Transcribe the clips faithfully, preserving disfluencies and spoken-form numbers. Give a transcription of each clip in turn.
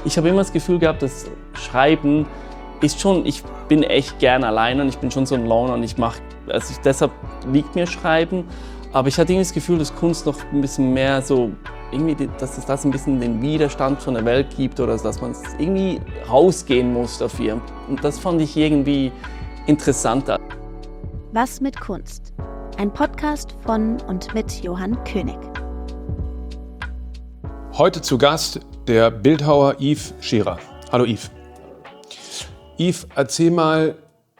Ich habe immer das Gefühl gehabt, dass Schreiben ist schon, ich bin echt gern alleine und ich bin schon so ein Loner und ich mache, also ich, deshalb liegt mir Schreiben. Aber ich hatte irgendwie das Gefühl, dass Kunst noch ein bisschen mehr so, irgendwie, dass es das ein bisschen den Widerstand von der Welt gibt oder dass man irgendwie rausgehen muss dafür. Und das fand ich irgendwie interessanter. Was mit Kunst? Ein Podcast von und mit Johann König. Heute zu Gast der Bildhauer Yves Scherer. Hallo Yves. Yves, erzähl mal,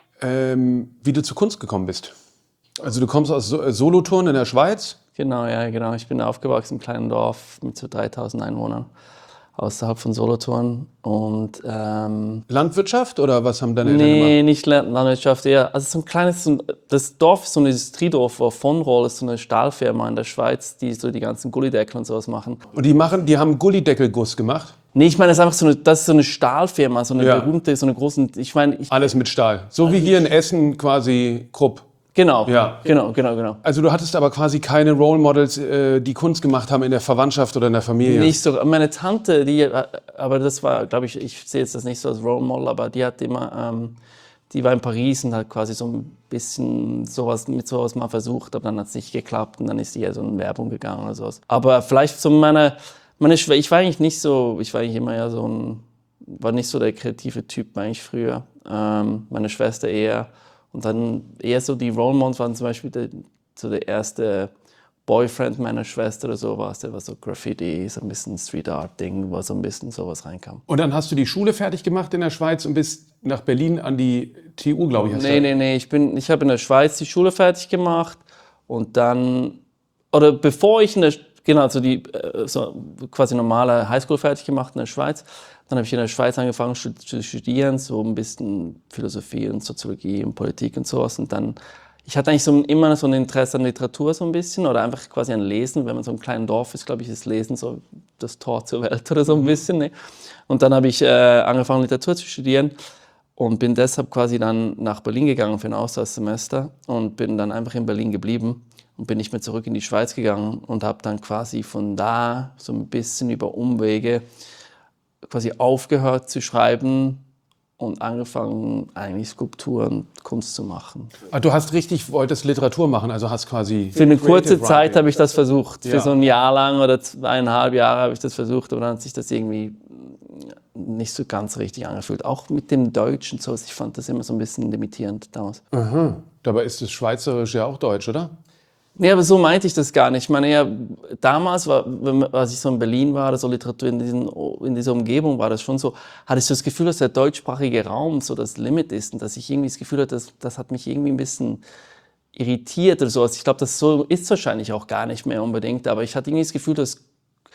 ähm, wie du zur Kunst gekommen bist. Also du kommst aus Solothurn in der Schweiz? Genau, ja, genau. Ich bin aufgewachsen im kleinen Dorf mit so dreitausend Einwohnern außerhalb von Solothurn. Und, ähm, Landwirtschaft oder was haben deine Eltern nee, gemacht? Nee, nicht Landwirtschaft, eher. Also so ein kleines, das Dorf ist so ein Industriedorf, wo von Roll ist so eine Stahlfirma in der Schweiz, die so die ganzen Gullideckel und sowas machen. Und die machen, die haben Gullideckelguss gemacht? Nee, ich meine, das ist einfach so eine, das ist so eine Stahlfirma, so eine Ja. berühmte, so eine große, ich meine... Ich, Alles mit Stahl. So wie hier in Essen quasi Krupp. Genau, Ja. genau, genau, genau. Also du hattest aber quasi keine Role Models, äh, die Kunst gemacht haben in der Verwandtschaft oder in der Familie? Nicht so. Meine Tante, die, aber das war, glaube ich, ich sehe jetzt das nicht so als Role Model, aber die hat immer, ähm, die war in Paris und hat quasi so ein bisschen sowas, mit sowas mal versucht, aber dann hat es nicht geklappt und dann ist sie eher so in Werbung gegangen oder sowas. Aber vielleicht so meine, meine Schwester, ich war eigentlich nicht so, ich war eigentlich immer eher so ein, war nicht so der kreative Typ eigentlich früher. Ähm, meine Schwester eher. Und dann eher so die Role Models waren zum Beispiel der, so der erste Boyfriend meiner Schwester oder sowas, der war so Graffiti, so ein bisschen Street Art Ding, wo so ein bisschen sowas reinkam. Und dann hast du die Schule fertig gemacht in der Schweiz und bist nach Berlin an die T U, glaube ich. Hast Nee, nee, nee, ich, bin, ich habe in der Schweiz die Schule fertig gemacht und dann, oder bevor ich in der, genau, so die so quasi normale Highschool fertig gemacht in der Schweiz, dann habe ich in der Schweiz angefangen zu studieren, so ein bisschen Philosophie und Soziologie und Politik und sowas. Und dann, ich hatte eigentlich so immer so ein Interesse an Literatur so ein bisschen oder einfach quasi an Lesen. Wenn man so im kleinen Dorf ist, glaube ich, ist Lesen so das Tor zur Welt oder so ein bisschen. Ne? Und dann habe ich äh, angefangen, Literatur zu studieren und bin deshalb quasi dann nach Berlin gegangen für ein Austauschsemester und bin dann einfach in Berlin geblieben und bin nicht mehr zurück in die Schweiz gegangen und habe dann quasi von da so ein bisschen über Umwege quasi aufgehört zu schreiben und angefangen, eigentlich Skulpturen, Kunst zu machen. Ah, du hast richtig, wolltest Literatur machen, also hast quasi... Für eine kurze Creative Zeit Writing. habe ich das versucht. Für Ja. so ein Jahr lang oder zweieinhalb Jahre habe ich das versucht, aber dann hat sich das irgendwie nicht so ganz richtig angefühlt. Auch mit dem Deutschen so. Ich fand das immer so ein bisschen limitierend damals. Aha. Dabei ist das Schweizerisch ja auch Deutsch, oder? Nee, aber so meinte ich das gar nicht. Ich meine, ja, damals, war, als ich so in Berlin war, oder so Literatur in, diesen, in dieser Umgebung, war das schon so, hatte ich so das Gefühl, dass der deutschsprachige Raum so das Limit ist und dass ich irgendwie das Gefühl hatte, das, das hat mich irgendwie ein bisschen irritiert oder sowas. Ich glaube, das so ist wahrscheinlich auch gar nicht mehr unbedingt, aber ich hatte irgendwie das Gefühl, dass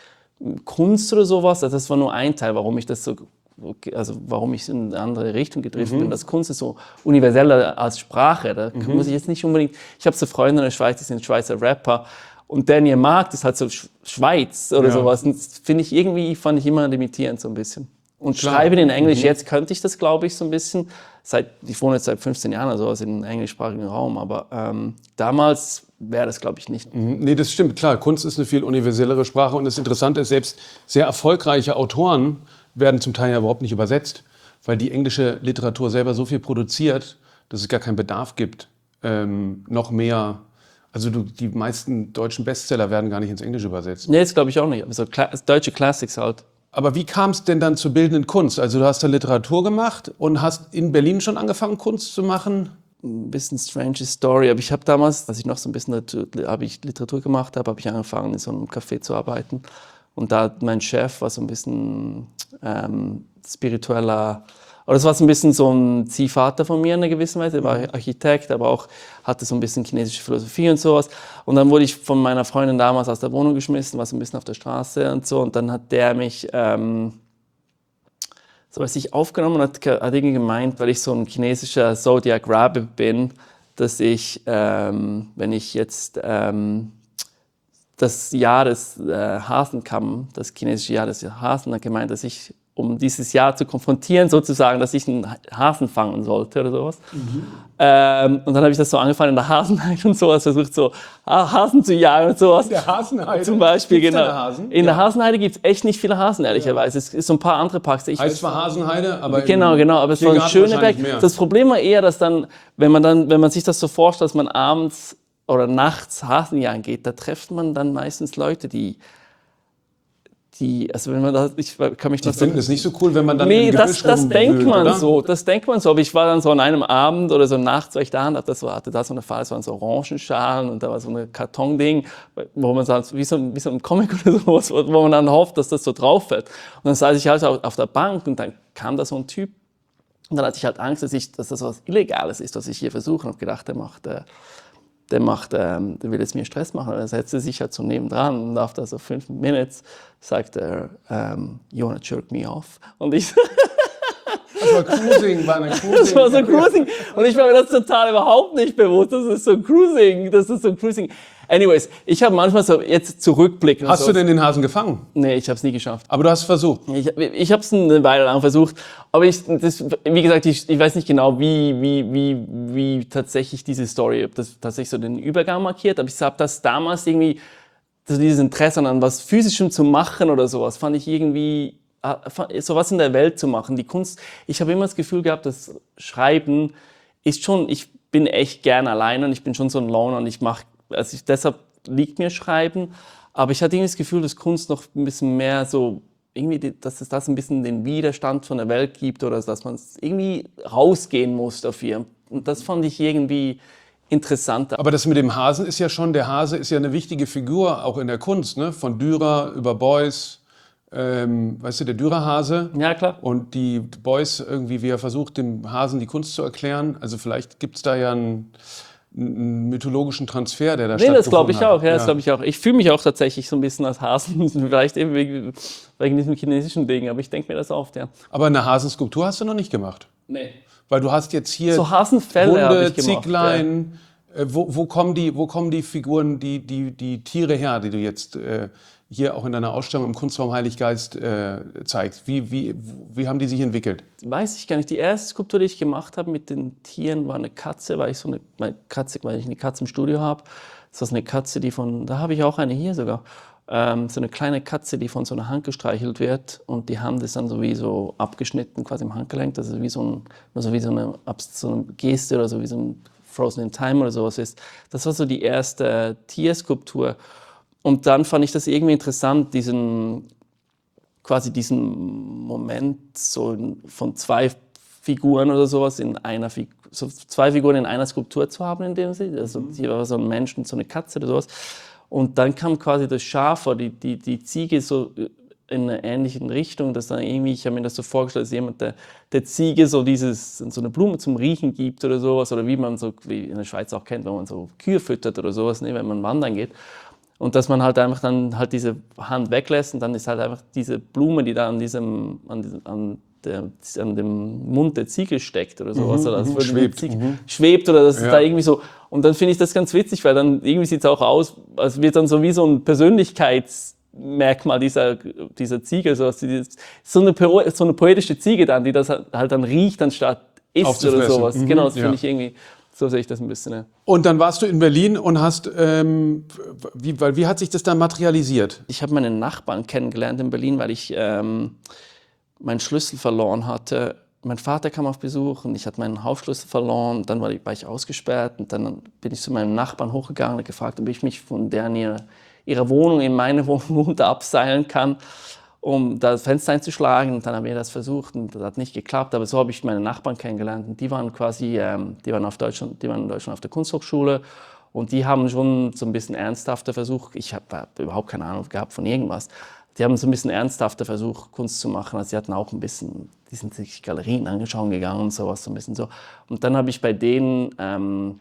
Kunst oder sowas, also das war nur ein Teil, warum ich das so, also warum ich in eine andere Richtung gedriftet Mhm. bin. Das Kunst ist so universeller als Sprache. Da Mhm. muss ich jetzt nicht unbedingt. Ich habe so Freunde in der Schweiz, die sind Schweizer Rapper und der ihr Markt ist halt so Sch- Schweiz oder Ja. sowas. Und das finde ich irgendwie, fand ich immer limitierend so ein bisschen. Und Klar. schreiben in Englisch, Mhm. jetzt könnte ich das, glaube ich, so ein bisschen. Seit, ich wohne jetzt seit fünfzehn Jahren oder sowas im englischsprachigen Raum, aber ähm, damals wäre das, glaube ich, nicht. Mhm. Nee, das stimmt. Klar, Kunst ist eine viel universellere Sprache und das Interessante ist, selbst sehr erfolgreiche Autoren werden zum Teil ja überhaupt nicht übersetzt, weil die englische Literatur selber so viel produziert, dass es gar keinen Bedarf gibt, ähm, noch mehr. Also du, die meisten deutschen Bestseller werden gar nicht ins Englische übersetzt. Nee, das glaube ich auch nicht. Aber so Kla- deutsche Classics halt. Aber wie kam es denn dann zur bildenden Kunst? Also du hast da Literatur gemacht und hast in Berlin schon angefangen, Kunst zu machen? Ein bisschen strange Story, aber ich habe damals, als ich noch so ein bisschen habe ich Literatur gemacht habe, habe ich angefangen, in so einem Café zu arbeiten. Und da mein Chef war so ein bisschen ähm, spiritueller, oder es war so ein bisschen so ein Ziehvater von mir in einer gewissen Weise. Er war Architekt, aber auch hatte so ein bisschen chinesische Philosophie und sowas. Und dann wurde ich von meiner Freundin damals aus der Wohnung geschmissen, war so ein bisschen auf der Straße und so. Und dann hat der mich ähm, so was ich aufgenommen und hat, hat irgendwie gemeint, weil ich so ein chinesischer Zodiac Rabbit bin, dass ich, ähm, wenn ich jetzt ähm, das Jahr des äh, Hasen kam, das chinesische Jahr des Hasen, hat gemeint, dass ich um dieses Jahr zu konfrontieren, sozusagen, dass ich einen Hasen fangen sollte oder sowas. Mhm. Ähm, und dann habe ich das so angefangen in der Hasenheide und sowas, versucht so Hasen zu jagen und sowas. In der Hasenheide? Zum Beispiel, Gibt's genau. da Hasen? In Ja. der Hasenheide gibt es echt nicht viele Hasen, ehrlicherweise. Ja. Es gibt so ein paar andere Parks. Ich heißt zwar Hasenheide, aber genau, genau, aber es war ein Schöneberg. Das Problem war eher, dass dann, wenn man dann, wenn man sich das so vorstellt, dass man abends oder nachts Hasenjagen geht, da trifft man dann meistens Leute, die Die, also wenn man das, ich kann mich die noch finden so, es nicht so cool, wenn man dann nee, im das, das rumwühlt, denkt man oder? so, das denkt man so. Aber ich war dann so an einem Abend oder so nachts, weil ich da hatte, das war, hatte da so eine Phase, das waren so Orangenschalen und da war so ein Kartonding, wo man sagt, wie so, wie so ein Comic oder sowas, wo man dann hofft, dass das so drauf fällt. Und dann saß ich halt auf der Bank und dann kam da so ein Typ und dann hatte ich halt Angst, dass, ich, dass das was Illegales ist, was ich hier versuche, und habe gedacht, der macht äh, Der, macht, ähm, der will jetzt mir Stress machen. Er setzte sich halt so nebendran und after so fünf Minutes sagt er, um, you wanna jerk me off? Und ich Das war Cruising, war eine Cruising. Das war so Cruising. Und ich war mir das total überhaupt nicht bewusst. Das ist so Cruising. Das ist so Cruising. Anyways, ich habe manchmal so jetzt zurückblicken. Hast so. du denn den Hasen gefangen? Nee, ich habe es nie geschafft. Aber du hast es versucht. Ich, ich habe es eine Weile lang versucht, aber ich, das, wie gesagt, ich, ich weiß nicht genau, wie, wie, wie, wie tatsächlich diese Story, ob das tatsächlich so den Übergang markiert, aber ich habe das damals irgendwie, so dieses Interesse an was Physischem zu machen oder sowas, fand ich irgendwie, sowas in der Welt zu machen. Die Kunst, ich habe immer das Gefühl gehabt, das Schreiben ist schon, ich bin echt gern alleine und ich bin schon so ein Loner und ich mache, also ich, deshalb liegt mir Schreiben, aber ich hatte irgendwie das Gefühl, dass Kunst noch ein bisschen mehr so, irgendwie, dass es das ein bisschen den Widerstand von der Welt gibt oder dass man irgendwie rausgehen muss dafür. Und das fand ich irgendwie interessanter. Aber das mit dem Hasen ist ja schon, der Hase ist ja eine wichtige Figur, auch in der Kunst, ne? Von Dürer über Beuys, ähm, weißt du, der Dürer-Hase. Ja, klar. Und die Beuys irgendwie, wie er versucht, dem Hasen die Kunst zu erklären. Also vielleicht gibt es da ja einen, einen mythologischen Transfer, der da nee, stattgefunden hat. das glaube ich auch. Ja, ja. das glaube ich auch. Ich fühle mich auch tatsächlich so ein bisschen als Hasen, vielleicht eben wegen, wegen diesem chinesischen Ding, aber ich denke mir das oft, ja. Aber eine Hasenskulptur hast du noch nicht gemacht. Nee. Weil du hast jetzt hier So Hasenfälle habe Hunde, ich gemacht. Zicklein. Ja. Äh, wo, wo, kommen die, wo kommen die Figuren, die, die, die Tiere her, die du jetzt äh, hier auch in deiner Ausstellung im Kunstraum Heiliggeist äh, zeigst? Wie, wie, wie haben die sich entwickelt? Weiß ich gar nicht. Die erste Skulptur, die ich gemacht habe mit den Tieren, war eine Katze, weil ich so eine, meine Katze, weil ich eine Katze im Studio habe. Das ist eine Katze, die von, da habe ich auch eine hier sogar. Ähm, so eine kleine Katze, die von so einer Hand gestreichelt wird und die Hand ist dann so wie so abgeschnitten, quasi im Handgelenk. Das ist wie so, ein, also wie so, eine, so eine Geste oder so wie so ein Frozen in Time oder sowas ist. Das war so die erste Tierskulptur. Und dann fand ich das irgendwie interessant, diesen, quasi diesen Moment so von zwei Figuren oder sowas in einer Figur, so zwei Figuren in einer Skulptur zu haben in dem Sinne. Also hier war so ein Mensch und so eine Katze oder sowas. Und dann kam quasi das Schaf oder die, die, die Ziege so in einer ähnlichen Richtung, dass dann irgendwie, ich habe mir das so vorgestellt, dass jemand der, der Ziege so dieses, so eine Blume zum Riechen gibt oder sowas, oder wie man so, wie in der Schweiz auch kennt, wenn man so Kühe füttert oder sowas, ne, wenn man wandern geht. Und dass man halt einfach dann halt diese Hand weglässt und dann ist halt einfach diese Blume, die da an diesem, an, diesem, an, der, an dem Mund der Ziege steckt oder sowas. Mhm, oder das mhm, schwebt. Ziege, Mhm. schwebt oder das ist Ja. da irgendwie so. Und dann finde ich das ganz witzig, weil dann irgendwie sieht es auch aus, als wird dann so wie so ein Persönlichkeitsmerkmal dieser, dieser Ziege. So, so, eine, so eine poetische Ziege dann, die das halt dann riecht, anstatt isst oder sowas. Mhm, Genau, das ja. finde ich irgendwie, so sehe ich das ein bisschen. Ja. Und dann warst du in Berlin und hast, ähm, wie, weil, wie hat sich das dann materialisiert? Ich habe meinen Nachbarn kennengelernt in Berlin, weil ich ähm, meinen Schlüssel verloren hatte. Mein Vater kam auf Besuch und ich hatte meinen Hausschlüssel verloren. Dann war ich, war ich ausgesperrt und dann bin ich zu meinem Nachbarn hochgegangen und gefragt, ob ich mich von deren ihrer, ihrer Wohnung in meine Wohnung runter abseilen kann, um das Fenster einzuschlagen. Und dann haben wir das versucht und das hat nicht geklappt. Aber so habe ich meine Nachbarn kennengelernt. Und die waren quasi, ähm, die waren auf Deutschland, die waren in Deutschland auf der Kunsthochschule. Und die haben schon so ein bisschen ernsthafter versucht. Ich habe hab überhaupt keine Ahnung gehabt von irgendwas. Die haben so ein bisschen ernsthafter versucht, Kunst zu machen. Also sie hatten auch ein bisschen, die sind sich Galerien angeschaut gegangen und sowas, so ein bisschen so. Und dann habe ich bei denen ähm,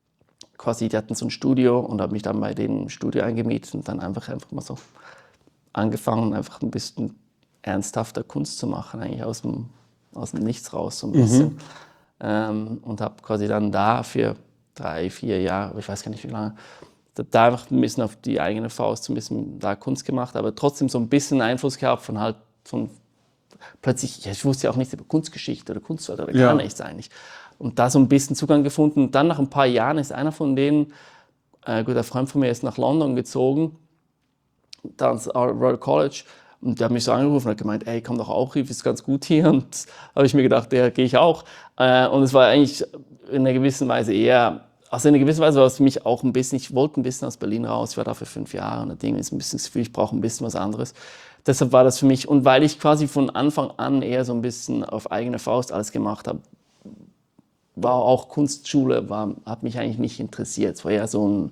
quasi, die hatten so ein Studio und habe mich dann bei denen im Studio eingemietet und dann einfach, einfach mal so angefangen, einfach ein bisschen ernsthafter Kunst zu machen, eigentlich aus dem, aus dem Nichts raus so ein bisschen. Mhm. Ähm, und habe quasi dann da für drei, vier Jahre, ich weiß gar nicht wie lange, da einfach ein bisschen auf die eigene Faust ein bisschen da Kunst gemacht, aber trotzdem so ein bisschen Einfluss gehabt von halt von plötzlich, ja, ich wusste ja auch nichts über Kunstgeschichte oder Kunstwelt oder Ja. gar nichts eigentlich. Und da so ein bisschen Zugang gefunden. Und dann nach ein paar Jahren ist einer von denen, ein guter Freund von mir, ist nach London gezogen, da ans Royal College. Und der hat mich so angerufen und hat gemeint, ey, komm doch auch, ist ganz gut hier. Und habe ich mir gedacht, ja, gehe ich auch. Äh, und es war eigentlich in einer gewissen Weise eher, also in einer gewissen Weise war es für mich auch ein bisschen, ich wollte ein bisschen aus Berlin raus, ich war da für fünf Jahre und das Ding ist ein bisschen das Gefühl, ich brauche ein bisschen was anderes. Deshalb war das für mich, und weil ich quasi von Anfang an eher so ein bisschen auf eigene Faust alles gemacht habe, war auch Kunstschule, war, hat mich eigentlich nicht interessiert. Es war eher so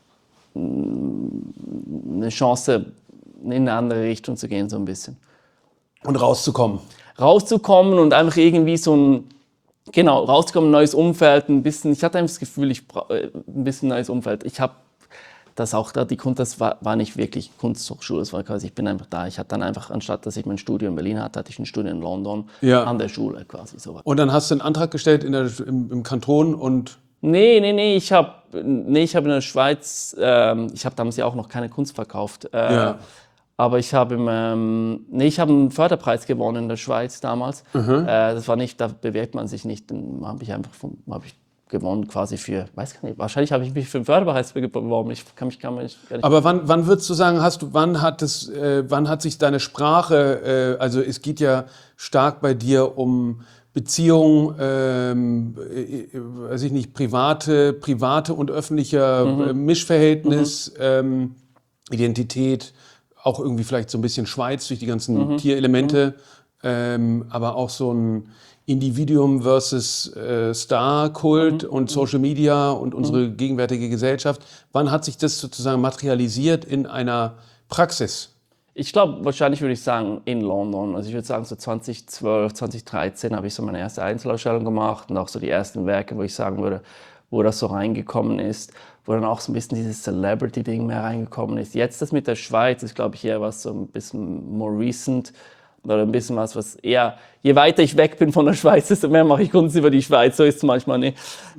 ein, eine Chance, in eine andere Richtung zu gehen, so ein bisschen. Und rauszukommen. Rauszukommen und einfach irgendwie so ein, genau, rauszukommen, ein neues Umfeld, ein bisschen, ich hatte einfach das Gefühl, ich brauche ein bisschen neues Umfeld. Ich habe das auch da, die Kunst, das war, war nicht wirklich Kunsthochschule, das war quasi, ich bin einfach da. Ich hatte dann einfach, anstatt dass ich mein Studium in Berlin hatte, hatte ich ein Studium in London, Ja. an der Schule quasi. So. Und dann hast du einen Antrag gestellt in der, im, im Kanton und... Nee, nee, nee, ich habe nee, ich hab in der Schweiz, ähm, ich habe damals ja auch noch keine Kunst verkauft, äh, Ja. aber ich habe ähm, nee, ich habe einen Förderpreis gewonnen in der Schweiz damals. Äh, das war nicht, da bewirbt man sich nicht, den habe ich einfach vom, hab ich gewonnen quasi für, weiß gar nicht, wahrscheinlich habe ich mich für einen Förderpreis beworben, ich kann mich gar nicht... Gar nicht Aber wann, wann würdest du sagen, hast du, wann hat es, äh, wann hat sich deine Sprache, äh, also es geht ja stark bei dir um Beziehungen, ähm, äh, weiß ich nicht, private, private und öffentlicher äh, Mischverhältnis, ähm, Identität, auch irgendwie vielleicht so ein bisschen Schweiz durch die ganzen Tierelemente, ähm, aber auch so ein Individuum versus äh, Star-Kult und Social Media und unsere gegenwärtige Gesellschaft. Wann hat sich das sozusagen materialisiert in einer Praxis? Ich glaube, wahrscheinlich würde ich sagen, in London. Also ich würde sagen, so zwanzig zwölf, zwanzig dreizehn habe ich so meine erste Einzelausstellung gemacht und auch so die ersten Werke, wo ich sagen würde, wo das so reingekommen ist, wo dann auch so ein bisschen dieses Celebrity-Ding mehr reingekommen ist. Jetzt das mit der Schweiz ist, glaube ich, eher was so ein bisschen more recent oder ein bisschen was, was eher, je weiter ich weg bin von der Schweiz, desto mehr mache ich Kunst über die Schweiz, so ist es manchmal nicht.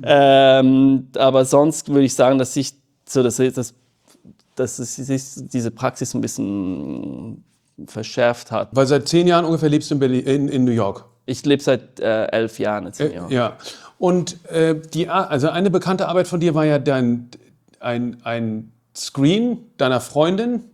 Ähm, aber sonst würde ich sagen, dass sich so, dass, dass, dass es sich diese Praxis ein bisschen verschärft hat. Weil seit zehn Jahren ungefähr lebst du in, Berlin, in, in New York. Ich lebe seit äh, elf Jahren jetzt in New York. Äh, ja. Und äh, die, also eine bekannte Arbeit von dir war ja dein, ein, ein Screen deiner Freundin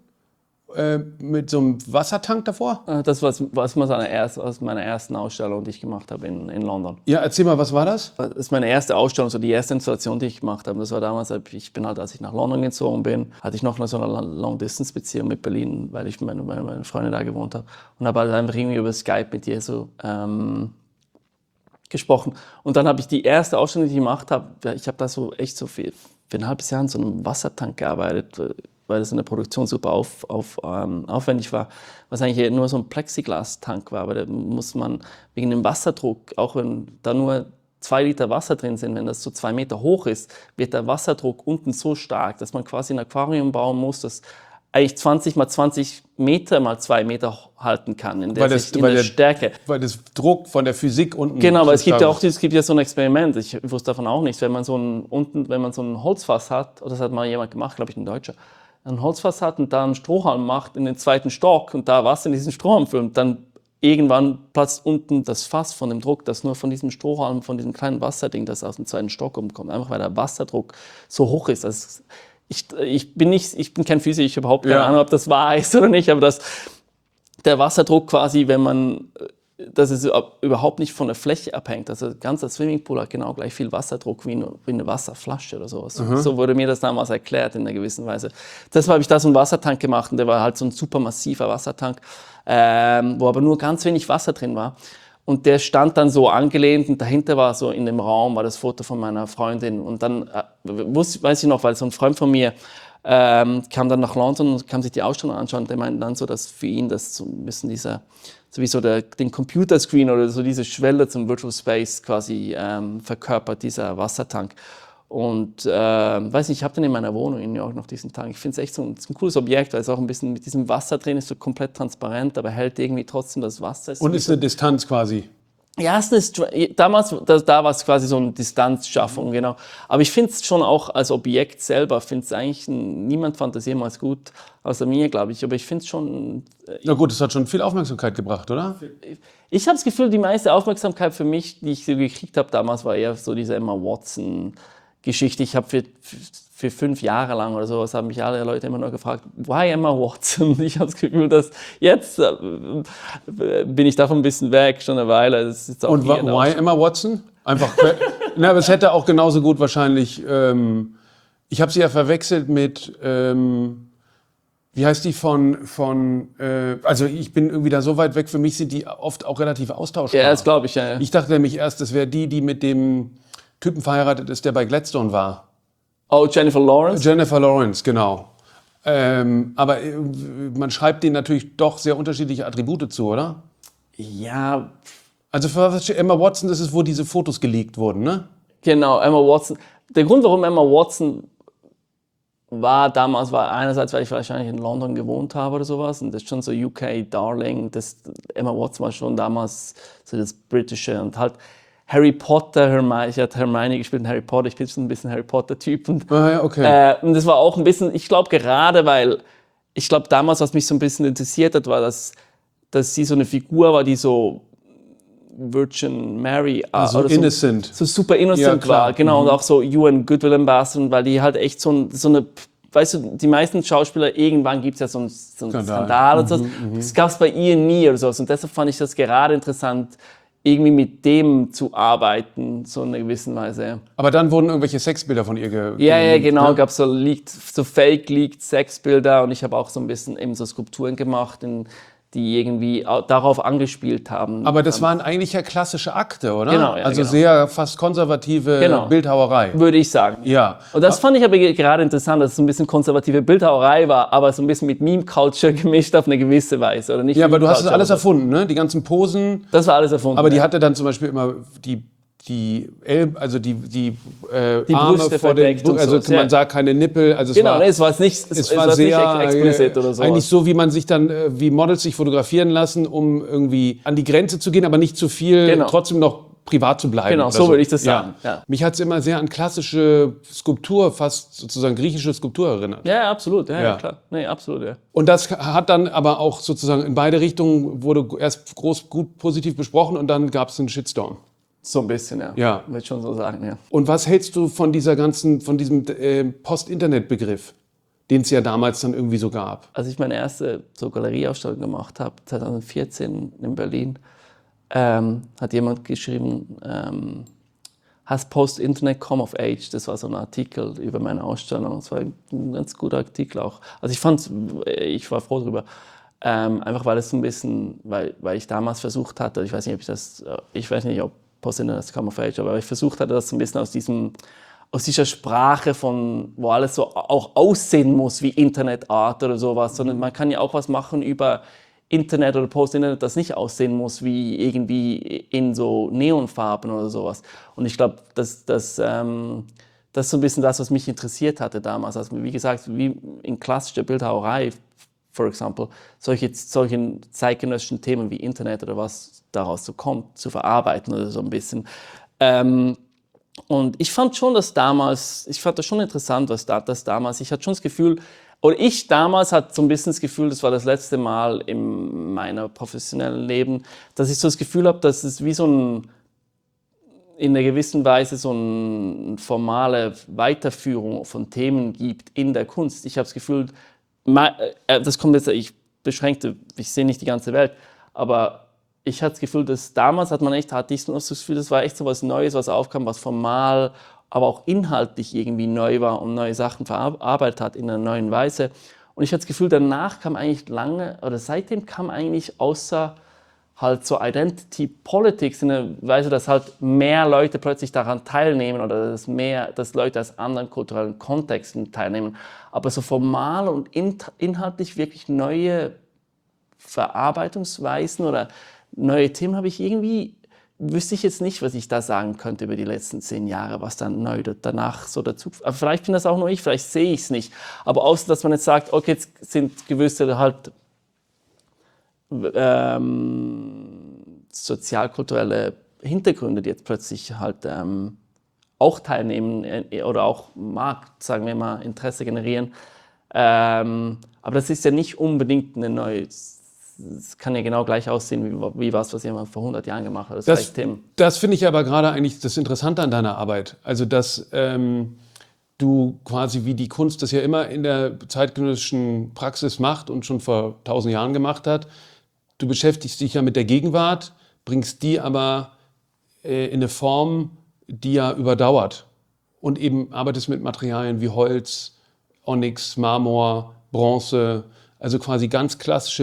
äh, mit so einem Wassertank davor. Das war was meine erste, aus meiner ersten Ausstellung, die ich gemacht habe in, in London. Ja, erzähl mal, was war das? Das ist meine erste Ausstellung, so die erste Installation, die ich gemacht habe. Das war damals, ich bin halt, als ich nach London gezogen bin, hatte ich noch eine so eine Long-Distance-Beziehung mit Berlin, weil ich meine, meine, meine Freunde da gewohnt habe. Und habe halt einfach irgendwie über Skype mit ihr so ähm, gesprochen. Und dann habe ich die erste Ausstellung, die ich gemacht habe, ich habe da so echt so viel, für ein halbes Jahr in so einem Wassertank gearbeitet, weil das in der Produktion super auf, auf, ähm, aufwendig war, was eigentlich nur so ein Plexiglas-Tank war, aber da muss man wegen dem Wasserdruck, auch wenn da nur zwei Liter Wasser drin sind, wenn das so zwei Meter hoch ist, wird der Wasserdruck unten so stark, dass man quasi ein Aquarium bauen muss, das eigentlich zwanzig mal zwanzig Meter mal zwei Meter halten kann, in der, Weil das- sich, in weil der der- Stärke. Weil das Druck von der Physik unten... Genau, aber so es gibt stark ja auch ist. es gibt ja so ein Experiment, ich wusste davon auch nichts, wenn man so ein, unten, wenn man so ein Holzfass hat, oder das hat mal jemand gemacht, glaube ich, ein Deutscher, ein Holzfass hat und da einen Strohhalm macht in den zweiten Stock und da Wasser in diesen Strohhalm füllt, dann irgendwann platzt unten das Fass von dem Druck, das nur von diesem Strohhalm, von diesem kleinen Wasserding, das aus dem zweiten Stock umkommt, einfach weil der Wasserdruck so hoch ist. Das, ich, ich, bin nicht, ich bin kein Physiker, ich habe überhaupt keine Ja. Ahnung, ob das wahr ist oder nicht, aber das, der Wasserdruck quasi, wenn man, dass es überhaupt nicht von der Fläche abhängt. Also ganz der Swimmingpool hat genau gleich viel Wasserdruck wie eine, wie eine Wasserflasche oder sowas. Mhm. So wurde mir das damals erklärt in einer gewissen Weise. Deshalb habe ich da so einen Wassertank gemacht und der war halt so ein super massiver Wassertank, ähm, wo aber nur ganz wenig Wasser drin war. Und der stand dann so angelehnt und dahinter war so in dem Raum war das Foto von meiner Freundin. Und dann äh, wusste, weiß ich noch, weil so ein Freund von mir ähm, kam dann nach London und kam sich die Ausstellung anschauen. Der meinte dann so, dass für ihn das so ein bisschen dieser, sowieso der, den Computerscreen oder so diese Schwelle zum Virtual Space quasi ähm, verkörpert, dieser Wassertank. Und äh, weiß nicht, ich habe den in meiner Wohnung in New York noch, diesen Tank. Ich finde es echt so ein, ein cooles Objekt, weil es auch ein bisschen mit diesem Wasser drin ist, so komplett transparent, aber hält irgendwie trotzdem das Wasser. Und ist eine Distanz quasi. Ja, es ist eine, damals, da, da war es quasi so eine Distanzschaffung, genau. Aber ich finde es schon auch als Objekt selber, finde es eigentlich, niemand fand das jemals gut, außer mir, glaube ich. Aber ich finde es schon... Äh, Na gut, es hat schon viel Aufmerksamkeit gebracht, oder? Ich habe das Gefühl, die meiste Aufmerksamkeit für mich, die ich so gekriegt habe damals, war eher so diese Emma Watson-Geschichte. Ich habe für, für fünf Jahre lang oder sowas, haben mich alle Leute immer nur gefragt, why Emma Watson? Ich habe das Gefühl, dass jetzt äh, bin ich davon ein bisschen weg, schon eine Weile. Das ist auch Und wa- why Emma Watson? Einfach, na, aber es hätte auch genauso gut wahrscheinlich, ähm, ich habe sie ja verwechselt mit... Ähm, Wie heißt die von, von äh, also ich bin irgendwie da so weit weg, für mich sind die oft auch relativ austauschbar. Ja, das glaube ich, ja, ja. Ich dachte nämlich erst, das wäre die, die mit dem Typen verheiratet ist, der bei Gladstone war. Oh, Jennifer Lawrence? Jennifer Lawrence, genau. Ähm, aber äh, man schreibt denen natürlich doch sehr unterschiedliche Attribute zu, oder? Ja, Also für was Emma Watson, das ist, wo diese Fotos geleakt wurden, ne? genau, Emma Watson. Der Grund, warum Emma Watson war damals, war einerseits, weil ich wahrscheinlich in London gewohnt habe oder sowas und das ist schon so U K-Darling, das Emma Watson war schon damals so das Britische und halt Harry Potter, Hermione, ich hatte Hermione gespielt in Harry Potter, ich bin schon ein bisschen Harry Potter-Typ und, Ah, ja, okay. äh, und das war auch ein bisschen, ich glaube gerade, weil ich glaube damals, was mich so ein bisschen interessiert hat, war, dass, dass sie so eine Figur war, die so Virgin Mary äh, Also oder so, innocent. so super innocent Ja, klar. war, genau, Mhm. und auch so U N Goodwill Ambassador, weil die halt echt so, ein, so eine, weißt du, die meisten Schauspieler, irgendwann gibt es ja so einen, so einen Skandal. Skandal und so, das gab es bei ihr nie oder so, und deshalb fand ich das gerade interessant, irgendwie mit dem zu arbeiten, so in einer gewissen Weise. Aber dann wurden irgendwelche Sexbilder von ihr ge Ja, ja, geleakt, genau, ne? gab so leaked, so fake-leaked Sexbilder und ich habe auch so ein bisschen eben so Skulpturen gemacht, in, die irgendwie au- darauf angespielt haben. Aber das waren eigentlich ja klassische Akte, oder? Genau, ja, also genau. sehr fast konservative Genau. Bildhauerei. Würde ich sagen. Ja. Und das fand ich aber gerade interessant, dass es so ein bisschen konservative Bildhauerei war, aber so ein bisschen mit Meme-Culture gemischt auf eine gewisse Weise. Oder nicht Ja, aber du hast es Meme-Culture, alles aber erfunden, ne? Die ganzen Posen. das war alles erfunden. Aber die ja. hatte dann zum Beispiel immer die, die El also die, die, äh, Die Arme Brüste vor den verdeckt Brü- und also so, man ja. sagt keine Nippel. Also es Genau, war, nee, es war jetzt nicht, es, es es war war sehr nicht explizit äh, oder so. eigentlich so, wie man sich dann, äh, wie Models sich fotografieren lassen, um irgendwie an die Grenze zu gehen, aber nicht zu viel, Genau. trotzdem noch privat zu bleiben. Genau, oder so würde ich das sagen, ja. Mich hat es immer sehr an klassische Skulptur, fast sozusagen griechische Skulptur erinnert. Ja, ja, absolut, ja, ja. Ja. klar. Nee, absolut, ja. Und das hat dann aber auch sozusagen in beide Richtungen, wurde erst groß, gut, positiv besprochen und dann gab es einen Shitstorm. So ein bisschen, ja. Ja. Würde ich schon so sagen, ja. Und was hältst du von dieser ganzen, von diesem äh, Post-Internet-Begriff, den es ja damals dann irgendwie so gab? Als ich meine erste so Galerieausstellung gemacht habe, zwanzig vierzehn in Berlin, ähm, hat jemand geschrieben, ähm, has Post-Internet come of age? Das war so ein Artikel über meine Ausstellung. Das war ein ganz guter Artikel auch. Also ich fand, ich war froh darüber. Ähm, einfach weil es so ein bisschen, weil, weil ich damals versucht hatte, ich weiß nicht, ob ich das, ich weiß nicht, ob Post-Internet come of age, aber ich versucht hatte, das so ein bisschen aus diesem, aus dieser Sprache von, wo alles so auch aussehen muss wie Internetart oder sowas, sondern man kann ja auch was machen über Internet oder Post-Internet, das nicht aussehen muss wie irgendwie in so Neonfarben oder sowas. Und ich glaube, das, das, ähm, das ist so ein bisschen das, was mich interessiert hatte damals. Also wie gesagt, wie in klassischer Bildhauerei, for example, solche, solche zeitgenössischen Themen wie Internet oder was daraus so kommt, zu verarbeiten oder so ein bisschen. Ähm, und ich fand schon, dass damals, ich fand das schon interessant, was da, das damals, ich hatte schon das Gefühl, oder ich damals hatte so ein bisschen das Gefühl, das war das letzte Mal in meiner professionellen Leben, dass ich so das Gefühl habe, dass es wie so ein, in einer gewissen Weise so eine formale Weiterführung von Themen gibt in der Kunst. Ich habe das Gefühl, das kommt jetzt, ich beschränkte, ich sehe nicht die ganze Welt, aber ich hatte das Gefühl, dass damals hat man echt, hatte ich das Gefühl, das war echt so was Neues, was aufkam, was formal, aber auch inhaltlich irgendwie neu war und neue Sachen verarbeitet hat in einer neuen Weise. Und ich hatte das Gefühl, danach kam eigentlich lange, oder seitdem kam eigentlich außer halt so Identity Politics in einer Weise, dass halt mehr Leute plötzlich daran teilnehmen oder dass mehr, dass Leute aus anderen kulturellen Kontexten teilnehmen. Aber so formal und in, inhaltlich wirklich neue Verarbeitungsweisen oder neue Themen habe ich irgendwie, wüsste ich jetzt nicht, was ich da sagen könnte über die letzten zehn Jahre, was dann neu danach so dazu, aber vielleicht bin das auch nur ich, vielleicht sehe ich es nicht. Aber außer, dass man jetzt sagt, okay, jetzt sind gewisse halt ähm, sozialkulturelle Hintergründe, die jetzt plötzlich halt ähm, auch teilnehmen äh, oder auch Markt, sagen wir mal, Interesse generieren. Ähm, aber das ist ja nicht unbedingt eine neue, es kann ja genau gleich aussehen wie, wie was, was jemand vor hundert Jahren gemacht hat. Das, Das, das, das finde ich aber gerade eigentlich das Interessante an deiner Arbeit. Also, dass ähm, du quasi, wie die Kunst das ja immer in der zeitgenössischen Praxis macht und schon vor tausend Jahren gemacht hat, du beschäftigst dich ja mit der Gegenwart, bringst die aber äh, in eine Form, die ja überdauert. Und eben arbeitest mit Materialien wie Holz, Onyx, Marmor, Bronze, also quasi ganz klassische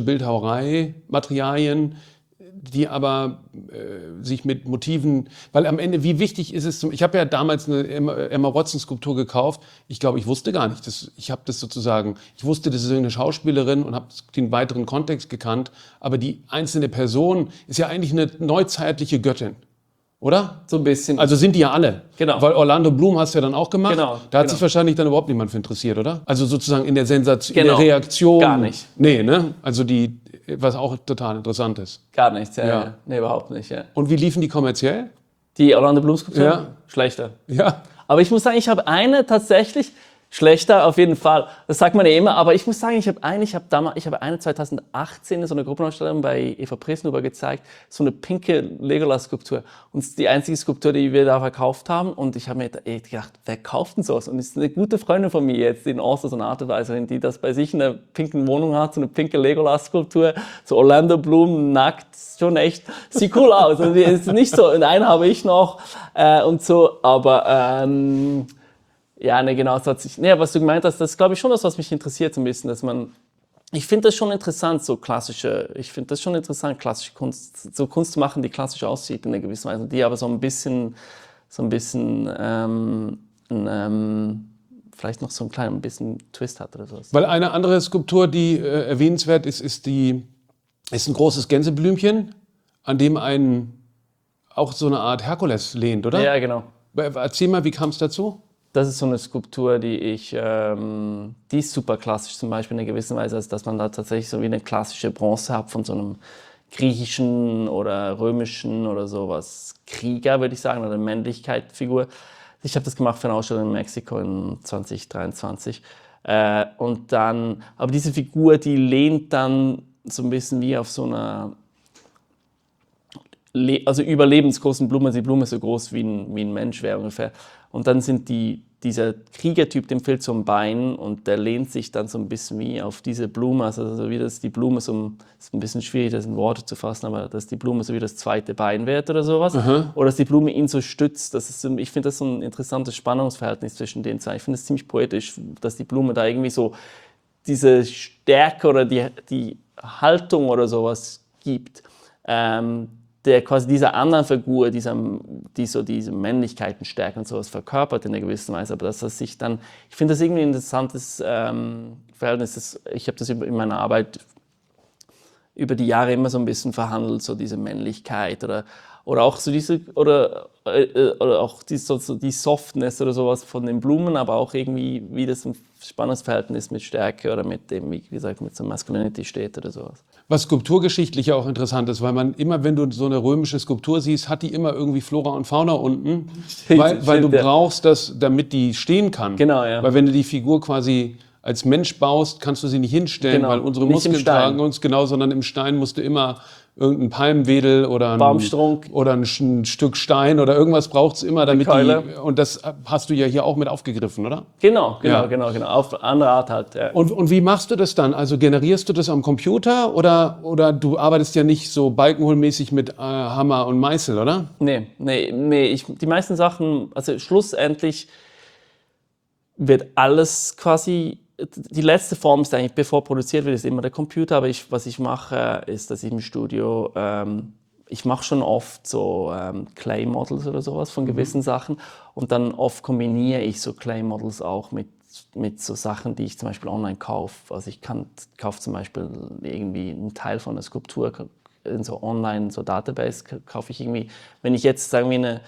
Bildhauerei-Materialien, die aber äh, sich mit Motiven, weil am Ende, wie wichtig ist es, zum, ich habe ja damals eine Emma, Emma Watson-Skulptur gekauft, ich glaube, ich wusste gar nicht, das, ich habe das sozusagen, ich wusste, das ist eine Schauspielerin und habe den weiteren Kontext gekannt, aber die einzelne Person ist ja eigentlich eine neuzeitliche Göttin. Oder? So ein bisschen. Also sind die ja alle. Genau. Weil Orlando Bloom hast du ja dann auch gemacht. Genau, Da hat genau. sich wahrscheinlich dann überhaupt niemand für interessiert, oder? Also sozusagen in der Sensation, Genau. in der Reaktion. Gar nicht. Nee, ne? Also die, was auch total interessant ist. Gar nichts, ja. Ja. ja. Nee, überhaupt nicht, ja. Und wie liefen die kommerziell? Die Orlando Bloom Skulptur? Ja. Schlechter. Ja. Aber ich muss sagen, ich habe eine tatsächlich, schlechter auf jeden Fall, das sagt man ja immer, aber ich muss sagen, ich habe eine, ich habe damals, ich habe eine zwanzig achtzehn so eine Gruppenausstellung bei Eva Pressenhuber gezeigt, so eine pinke Legolas-Skulptur. Und es ist die einzige Skulptur, die wir da verkauft haben. Und ich habe mir gedacht, wer kauft denn sowas? Und es ist eine gute Freundin von mir jetzt, die in Oster, so eine Artadvisorin, die das bei sich in einer pinken Wohnung hat, so eine pinke Legolas-Skulptur, so Orlando Bloom, nackt, schon echt, sieht cool aus. Also, ist nicht so, und einen habe ich noch äh, und so, aber ähm, ja, ne, genau, das hat sich, ne, was du gemeint hast, das ist, glaube ich, schon das, was mich interessiert so ein bisschen, dass man, ich finde das schon interessant, so klassische, ich finde das schon interessant, klassische Kunst, so Kunst zu machen, die klassisch aussieht in einer gewissen Weise, die aber so ein bisschen, so ein bisschen, ähm, ein, ähm, vielleicht noch so ein kleinen bisschen Twist hat oder sowas. Weil eine andere Skulptur, die äh, erwähnenswert ist, ist die, ist ein großes Gänseblümchen, an dem ein, auch so eine Art Herkules lehnt, oder? Ja, genau. Erzähl mal, wie kam es dazu? Das ist so eine Skulptur, die ich, ähm, die ist super klassisch zum Beispiel in einer gewissen Weise, also dass man da tatsächlich so wie eine klassische Bronze hat von so einem griechischen oder römischen oder sowas Krieger, würde ich sagen, oder eine Männlichkeitsfigur. Ich habe das gemacht für eine Ausstellung in Mexiko in zwanzig dreiundzwanzig. Äh, und dann, aber diese Figur, die lehnt dann so ein bisschen wie auf so einer, also überlebensgroßen Blume. Die Blume ist so groß wie ein, wie ein Mensch wäre ungefähr. Und dann sind die, dieser Kriegertyp, dem fehlt so ein Bein und der lehnt sich dann so ein bisschen wie auf diese Blume. Also so wie das die Blume so, ist ein bisschen schwierig, das in Worte zu fassen, aber dass die Blume so wie das zweite Bein wird oder sowas. Aha. Oder dass die Blume ihn so stützt. Das ist, ich finde das so ein interessantes Spannungsverhältnis zwischen den zwei. Ich finde es ziemlich poetisch, dass die Blume da irgendwie so diese Stärke oder die, die Haltung oder sowas gibt. Ähm, der quasi dieser anderen Figur, dieser, die so diese Männlichkeiten stärkt und sowas verkörpert in einer gewissen Weise, aber dass das sich dann, ich finde das irgendwie ein interessantes ähm, Verhältnis, das, ich habe das in meiner Arbeit über die Jahre immer so ein bisschen verhandelt, so diese Männlichkeit oder, oder auch so diese, oder, äh, oder auch die, so, so die Softness oder sowas von den Blumen, aber auch irgendwie, wie das ein Spannungsverhältnis mit Stärke oder mit dem, wie gesagt, mit so Masculinity steht oder sowas. Was skulpturgeschichtlich ja auch interessant ist, weil man immer, wenn du so eine römische Skulptur siehst, hat die immer irgendwie Flora und Fauna unten, weil, weil du ja. brauchst das, damit die stehen kann. Genau, ja. Weil wenn du die Figur quasi als Mensch baust, kannst du sie nicht hinstellen, Genau. weil unsere Nicht im Muskeln Stein. tragen uns genau, sondern im Stein musst du immer irgendein Palmwedel oder ein, Baumstrunk. oder ein, ein Stück Stein oder irgendwas braucht es immer, damit Keule. die, und das hast du ja hier auch mit aufgegriffen, oder? Genau, genau, Ja. genau, genau. Auf andere Art halt. Ja. Und, und wie machst du das dann? Also generierst du das am Computer oder, oder du arbeitest ja nicht so balkenholmäßig mit äh, Hammer und Meißel, oder? Nee, nee, nee. Ich, die meisten Sachen, also schlussendlich wird alles quasi, die letzte Form ist eigentlich, bevor produziert wird, ist immer der Computer. Aber ich, was ich mache, ist, dass ich im Studio, ähm, ich mache schon oft so ähm, Clay Models oder sowas von gewissen mhm. Sachen. Und dann oft kombiniere ich so Clay Models auch mit, mit so Sachen, die ich zum Beispiel online kaufe. Also ich kann, kaufe zum Beispiel irgendwie einen Teil von einer Skulptur in so online, so Database kaufe ich irgendwie, wenn ich jetzt, sagen wir, eine,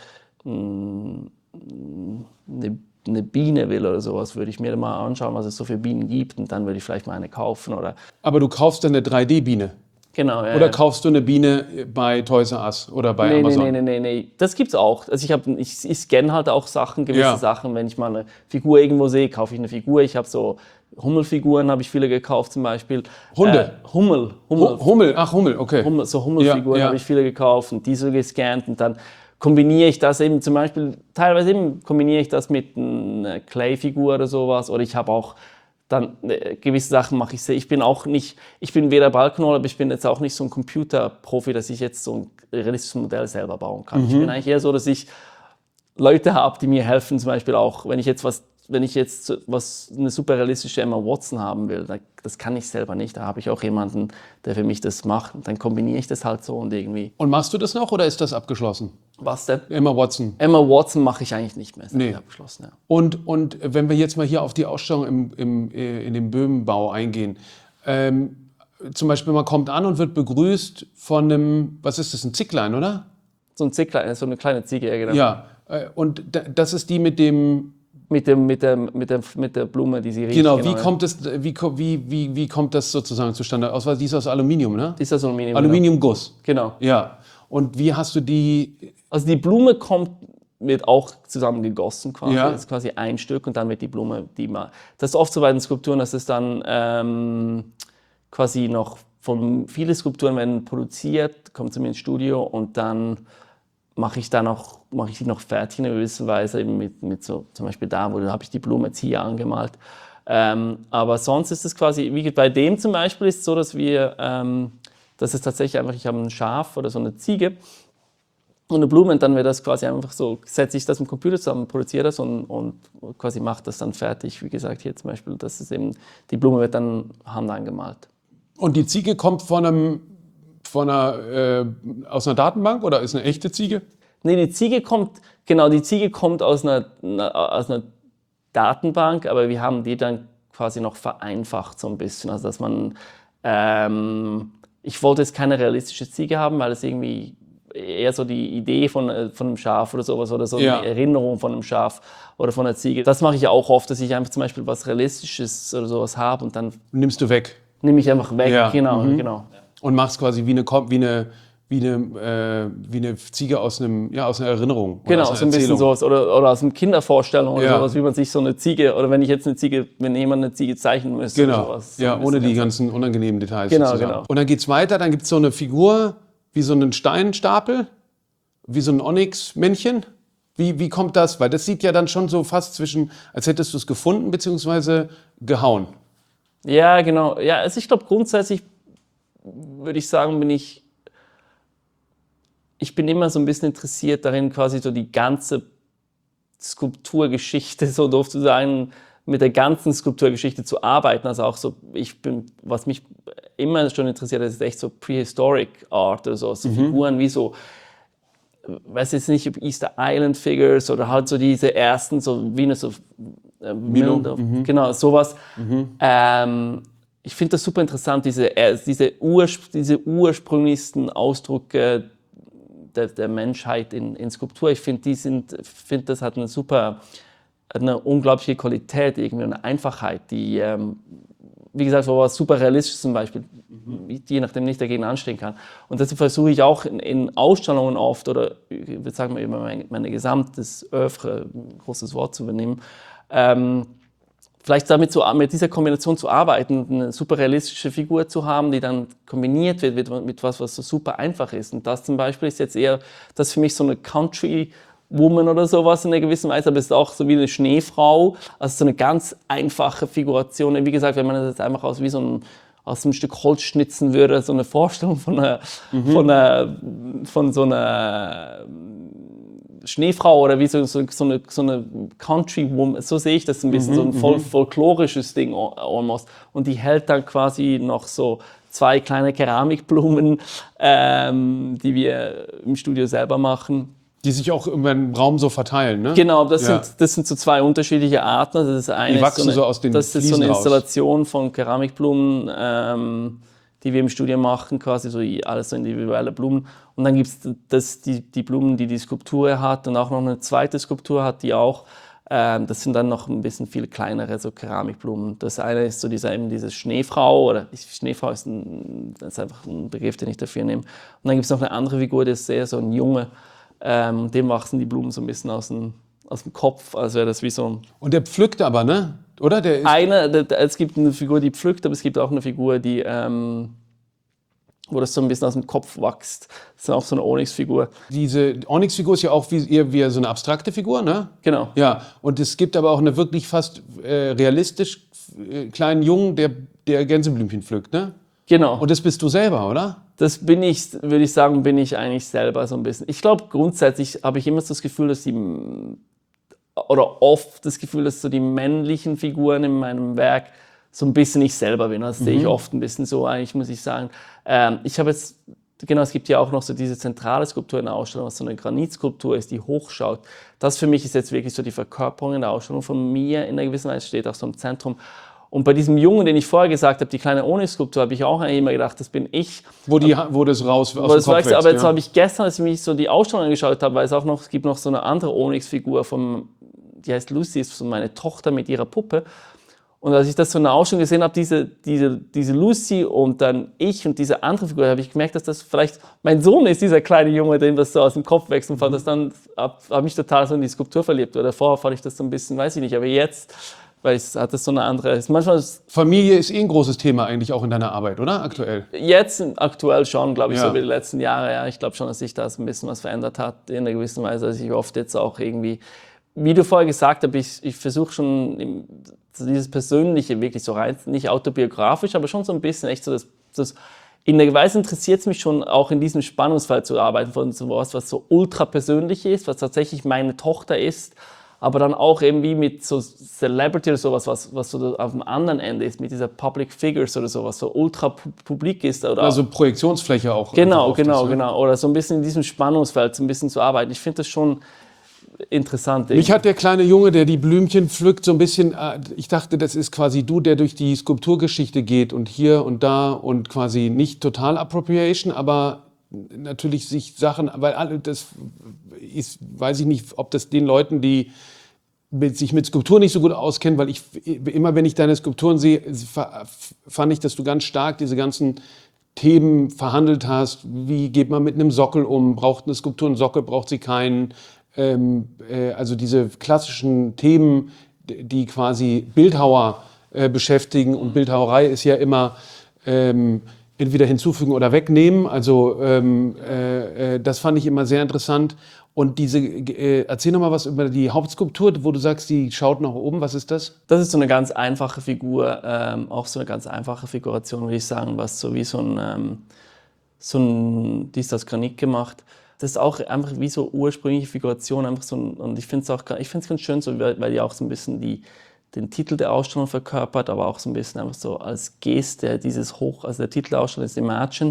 eine eine Biene will oder sowas, würde ich mir mal anschauen, was es so für Bienen gibt und dann würde ich vielleicht mal eine kaufen. Oder Aber du kaufst dann eine drei D Biene? Genau, ja, Oder ja. kaufst du eine Biene bei Toys R Us oder bei Nee, nee, Amazon? nee, nee, nee, nee. Das gibt's auch. Also ich, hab, ich, ich scanne halt auch Sachen, gewisse Ja. Sachen. Wenn ich mal eine Figur irgendwo sehe, kaufe ich eine Figur. Ich habe so Hummelfiguren, habe ich viele gekauft zum Beispiel. Hunde? Äh, Hummel. Hummel. Hu- Hummel, ach Hummel, okay. Hummel, so Hummelfiguren Ja, ja. habe ich viele gekauft und die so gescannt und dann kombiniere ich das eben zum Beispiel, teilweise eben kombiniere ich das mit einer Clay-Figur oder sowas oder ich habe auch dann äh, gewisse Sachen mache ich sehr. Ich bin auch nicht, ich bin weder Balkenroller, aber ich bin jetzt auch nicht so ein Computerprofi, dass ich jetzt so ein realistisches Modell selber bauen kann. Mhm. Ich bin eigentlich eher so, dass ich Leute habe, die mir helfen, zum Beispiel auch, wenn ich jetzt was wenn ich jetzt was, eine super realistische Emma Watson haben will, das kann ich selber nicht. Da habe ich auch jemanden, der für mich das macht. Und dann kombiniere ich das halt so und irgendwie. Und machst du das noch oder ist das abgeschlossen? Was denn? Emma Watson. Emma Watson mache ich eigentlich nicht mehr. Das Nee. ist abgeschlossen, ja. Und, und wenn wir jetzt mal hier auf die Ausstellung im, im, äh, in dem Böhmenbau eingehen. Ähm, zum Beispiel, man kommt an und wird begrüßt von einem, was ist das, ein Zicklein, oder? So ein Zicklein, so eine kleine Ziege, ja, genau. Ja. Äh, und da, das ist die mit dem... Mit, dem, mit, der, mit, der, mit der Blume, die sie riecht. Genau, genau wie, ja. kommt das, wie, ko- wie, wie, wie kommt das sozusagen zustande? Aus, die ist aus Aluminium, ne? Die ist das Aluminium. Aluminiumguss. Genau. Ja. Und wie hast du die... Also die Blume kommt, wird auch zusammen gegossen quasi. Ja. Das ist quasi ein Stück und dann wird die Blume, die mal. Das ist oft so bei den Skulpturen, dass es dann ähm, quasi noch von viele Skulpturen werden produziert, kommen zu mir ins Studio und dann mache ich da noch, mache ich die noch fertig in einer gewissen Weise, eben mit, mit so, zum Beispiel da, wo da habe ich die Blume jetzt hier angemalt. Ähm, aber sonst ist es quasi, wie bei dem zum Beispiel ist es so, dass wir, ähm, das ist tatsächlich einfach, ich habe ein Schaf oder so eine Ziege und eine Blume und dann wird das quasi einfach so, setze ich das im Computer zusammen, produziere das und, und quasi mache das dann fertig. Wie gesagt, hier zum Beispiel, das ist eben, die Blume wird dann hand angemalt. Und die Ziege kommt von einem... Von einer, äh, aus einer Datenbank oder ist eine echte Ziege? Nee, die Ziege kommt, genau, die Ziege kommt aus einer, aus einer Datenbank, aber wir haben die dann quasi noch vereinfacht so ein bisschen. Also dass man, ähm, ich wollte jetzt keine realistische Ziege haben, weil es irgendwie eher so die Idee von, von einem Schaf oder sowas oder so Ja. eine Erinnerung von einem Schaf oder von einer Ziege. Das mache ich ja auch oft, dass ich einfach zum Beispiel was Realistisches oder sowas habe und dann Nimmst du weg. nehme ich einfach weg. Ja, Genau, mhm. genau. Und machst quasi wie eine, Kom- wie eine, wie eine, äh, wie eine Ziege aus, einem, ja, aus einer Erinnerung. Oder Genau, aus einer so ein bisschen Erzählung. sowas. Oder, oder aus einer Kindervorstellung oder Ja. sowas, wie man sich so eine Ziege, oder wenn ich jetzt eine Ziege, wenn jemand eine Ziege zeichnen müsste oder Genau, sowas. So ja, ein bisschen ohne die ganz- ganzen unangenehmen Details. Genau, sozusagen. genau. Und dann geht's weiter, dann gibt's so eine Figur, wie so einen Steinstapel, wie so ein Onyx-Männchen. Wie, wie kommt das? Weil das sieht ja dann schon so fast zwischen, als hättest du es gefunden bzw. gehauen. Ja, genau. Ja, also ich glaube grundsätzlich würde ich sagen, bin ich, ich bin immer so ein bisschen interessiert darin, quasi so die ganze Skulpturgeschichte, so doof zu sagen, mit der ganzen Skulpturgeschichte zu arbeiten. Also auch so, ich bin, was mich immer schon interessiert hat, ist echt so Prehistoric Art oder so, so Figuren wie so, weiß jetzt nicht, ob Easter Island Figures oder halt so diese ersten, so Venus of äh, Milo, Milo, genau, sowas. Ähm, ich finde das super interessant, diese, äh, diese, Urspr diese ursprünglichsten Ausdrücke der, der Menschheit in, in Skulptur. Ich finde, die sind, finde, das hat eine super, eine unglaubliche Qualität, irgendwie eine Einfachheit, die, ähm, wie gesagt, war super realistisch zum Beispiel, je nachdem nicht dagegen anstehen kann. Und deshalb versuche ich auch in, in Ausstellungen oft, oder ich würde sagen, über mein, mein gesamtes Oeuvre, ein großes Wort zu übernehmen, ähm, vielleicht damit zu, mit dieser Kombination zu arbeiten, eine super realistische Figur zu haben, die dann kombiniert wird mit, mit was, was so super einfach ist. Und das zum Beispiel ist jetzt eher, das ist für mich so eine Country Woman oder sowas in einer gewissen Weise, aber es ist auch so wie eine Schneefrau, also so eine ganz einfache Figuration. Wie gesagt, wenn man das jetzt einfach aus wie so ein aus einem Stück Holz schnitzen würde, so eine Vorstellung von einer, mhm. von, einer von so einer Schneefrau oder wie so, so, so eine, so eine Country Woman, so sehe ich das ein bisschen, mhm, so ein voll folklorisches Ding almost. Und die hält dann quasi noch so zwei kleine Keramikblumen, ähm, die wir im Studio selber machen. Die sich auch über den Raum so verteilen, ne? Genau, das, ja. sind, das sind so zwei unterschiedliche Arten. Das ist eine, die wachsen so, eine, so aus den das ist Fliesen so eine raus. Installation von Keramikblumen, ähm, die wir im Studio machen, quasi so alles so individuelle Blumen. Und dann gibt es die, die Blumen, die die Skulptur hat und auch noch eine zweite Skulptur hat, die auch Ähm, das sind dann noch ein bisschen viel kleinere so Keramikblumen. Das eine ist so dieser, eben diese Schneefrau, oder Schneefrau ist, ein, das ist einfach ein Begriff, den ich dafür nehme. Und dann gibt es noch eine andere Figur, die ist sehr so ein Junge, ähm, dem wachsen die Blumen so ein bisschen aus dem, aus dem Kopf, als wäre das wie so... Und der pflückt aber, ne? Oder? Der ist eine, der, der, es gibt eine Figur, die pflückt, aber es gibt auch eine Figur, die... Ähm, wo das so ein bisschen aus dem Kopf wächst. Das ist auch so eine Onyx-Figur. Diese Onyx-Figur ist ja auch wie, eher wie so eine abstrakte Figur, ne? Genau. Ja, und es gibt aber auch eine wirklich fast äh, realistisch äh, kleinen Jungen, der, der Gänseblümchen pflückt, ne? Genau. Und das bist du selber, oder? Das bin ich, würde ich sagen, bin ich eigentlich selber so ein bisschen. Ich glaube, grundsätzlich habe ich immer so das Gefühl, dass die, oder oft das Gefühl, dass so die männlichen Figuren in meinem Werk so ein bisschen ich selber bin. Das mhm. sehe ich oft ein bisschen so, eigentlich muss ich sagen. Ähm, ich habe jetzt, genau, es gibt ja auch noch so diese zentrale Skulptur in der Ausstellung, was so eine Granitskulptur ist, die hochschaut. Das für mich ist jetzt wirklich so die Verkörperung in der Ausstellung von mir, in einer gewissen Weise steht auch so im Zentrum. Und bei diesem Jungen, den ich vorher gesagt habe, die kleine Onyx-Skulptur, habe ich auch eigentlich immer gedacht, das bin ich. Wo, die, wo das raus aus dem Kopf wächst, aber jetzt ja. habe ich gestern, als ich mich so die Ausstellung angeschaut habe, weil es auch noch, es gibt noch so eine andere Onyx-Figur, vom, die heißt Lucy, ist so meine Tochter mit ihrer Puppe. Und als ich das so in der Ausstellung gesehen habe, diese, diese, diese Lucy und dann ich und diese andere Figur, habe ich gemerkt, dass das vielleicht mein Sohn ist, dieser kleine Junge, dem das so aus dem Kopf wächst. Und fand das dann, habe hab mich total so in die Skulptur verliebt. Oder vorher fand ich das so ein bisschen, weiß ich nicht, aber jetzt, weil es hat das so eine andere, ist manchmal ist, Familie ist eh ein großes Thema eigentlich auch in deiner Arbeit, oder? Aktuell? Jetzt aktuell schon, glaube ich, Ja. so wie die letzten Jahre. Ja, ich glaube schon, dass sich das ein bisschen was verändert hat in einer gewissen Weise. Also ich oft jetzt auch irgendwie, wie du vorher gesagt hast, ich, ich versuche schon im, dieses Persönliche wirklich so rein, nicht autobiografisch, aber schon so ein bisschen echt so das, das in der Weise interessiert es mich schon auch in diesem Spannungsfeld zu arbeiten, von sowas, was so ultra persönlich ist, was tatsächlich meine Tochter ist, aber dann auch irgendwie mit so Celebrity oder sowas, was, was so auf dem anderen Ende ist, mit dieser Public Figures oder sowas, so ultra publik ist. Oder also Projektionsfläche auch. Genau, genau, ist, ne? genau. Oder so ein bisschen in diesem Spannungsfeld, so ein bisschen zu arbeiten. Ich finde das schon interessant. Mich hat der kleine Junge, der die Blümchen pflückt, so ein bisschen, ich dachte, das ist quasi du, der durch die Skulpturgeschichte geht und hier und da und quasi nicht total Appropriation, aber natürlich sich Sachen, weil alle, das ist, weiß ich nicht, ob das den Leuten, die mit, sich mit Skulptur nicht so gut auskennen, weil ich immer, wenn ich deine Skulpturen sehe, fand ich, dass du ganz stark diese ganzen Themen verhandelt hast. Wie geht man mit einem Sockel um? Braucht eine Skulptur einen Sockel? Braucht sie keinen? Ähm, äh, also diese klassischen Themen, die quasi Bildhauer äh, beschäftigen. Und Bildhauerei ist ja immer ähm, entweder hinzufügen oder wegnehmen. Also ähm, äh, äh, das fand ich immer sehr interessant. Und diese, äh, erzähl noch mal was über die Hauptskulptur, wo du sagst, die schaut nach oben. Was ist das? Das ist so eine ganz einfache Figur, ähm, auch so eine ganz einfache Figuration, würde ich sagen, was so wie so ein, ähm, so ein, die ist aus Granit gemacht. Das ist auch einfach wie so ursprüngliche Figuration, einfach so ein, und ich finde es auch, ich finde es ganz schön, so, weil, weil die auch so ein bisschen die, den Titel der Ausstellung verkörpert, aber auch so ein bisschen einfach so als Geste dieses Hoch, also der Titel der Ausstellung ist Imagine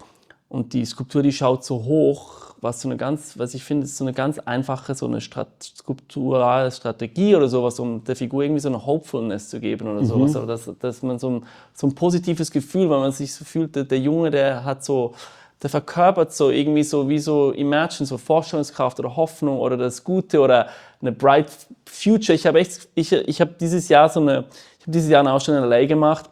und die Skulptur, die schaut so hoch, was so eine ganz, was ich finde, ist so eine ganz einfache, so eine Strat- skulpturale Strategie oder sowas, um der Figur irgendwie so eine Hopefulness zu geben oder mhm. sowas, oder dass, dass man so ein, so ein positives Gefühl, weil man sich so fühlt, der, der Junge, der hat so, der verkörpert so irgendwie so wie so Imagine, so Vorstellungskraft oder Hoffnung oder das Gute oder eine bright future. Ich habe echt, ich, ich habe dieses Jahr so eine, ich habe dieses Jahr eine Ausstellung in L A gemacht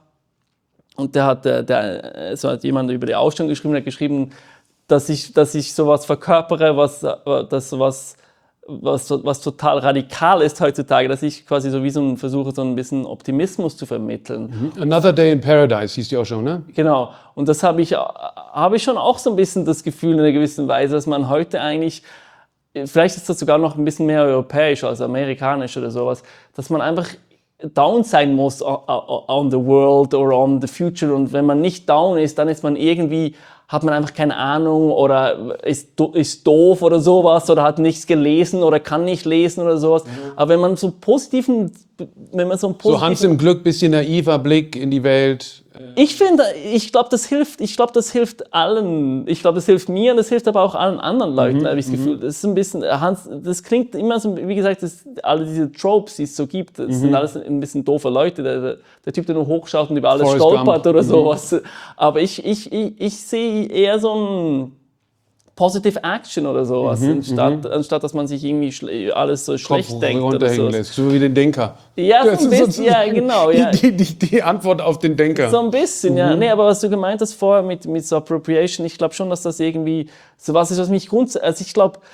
und der hat, der, der, so hat jemand über die Ausstellung geschrieben, der hat geschrieben, dass ich, dass ich sowas verkörpere, was, das sowas, was, was total radikal ist heutzutage, dass ich quasi so wie so ein, versuche, so ein bisschen Optimismus zu vermitteln. Another Day in Paradise hieß die auch schon, ne? Genau. Und das habe ich, habe ich schon auch so ein bisschen das Gefühl in einer gewissen Weise, dass man heute eigentlich, vielleicht ist das sogar noch ein bisschen mehr europäisch als amerikanisch oder sowas, dass man einfach down sein muss on the world or on the future. Und wenn man nicht down ist, dann ist man irgendwie, hat man einfach keine Ahnung oder ist, ist doof oder sowas oder hat nichts gelesen oder kann nicht lesen oder sowas. Mhm. Aber wenn man so positiven, wenn man so einen positiven... So Hans im Glück, bisschen naiver Blick in die Welt. Ich finde, ich glaube, das hilft, ich glaube, das hilft allen. Ich glaube, das hilft mir und das hilft aber auch allen anderen Leuten, mhm. habe ich das Gefühl. Das ist ein bisschen, Hans, das klingt immer so, wie gesagt, das, alle diese Tropes, die es so gibt, das mhm. sind alles ein bisschen doofe Leute. Der, der Typ, der nur hochschaut und über alles Forrest stolpert Gump. Oder mhm. sowas. Aber ich, ich, ich, ich sehe eher so ein, Positive Action oder sowas, Mhm, anstatt, anstatt dass man sich irgendwie schle- alles so schlecht Kopf denkt. Oder runterhängen sowas. lässt, so wie den Denker. Ja, Das so ein ist bisschen, ja, sozusagen genau. Ja. Die, die, die Antwort auf den Denker. So ein bisschen, ja. Nee, aber was du gemeint hast vorher mit, mit so Appropriation, ich glaube schon, dass das irgendwie so was ist, was mich grundsätzlich, also ich glaube,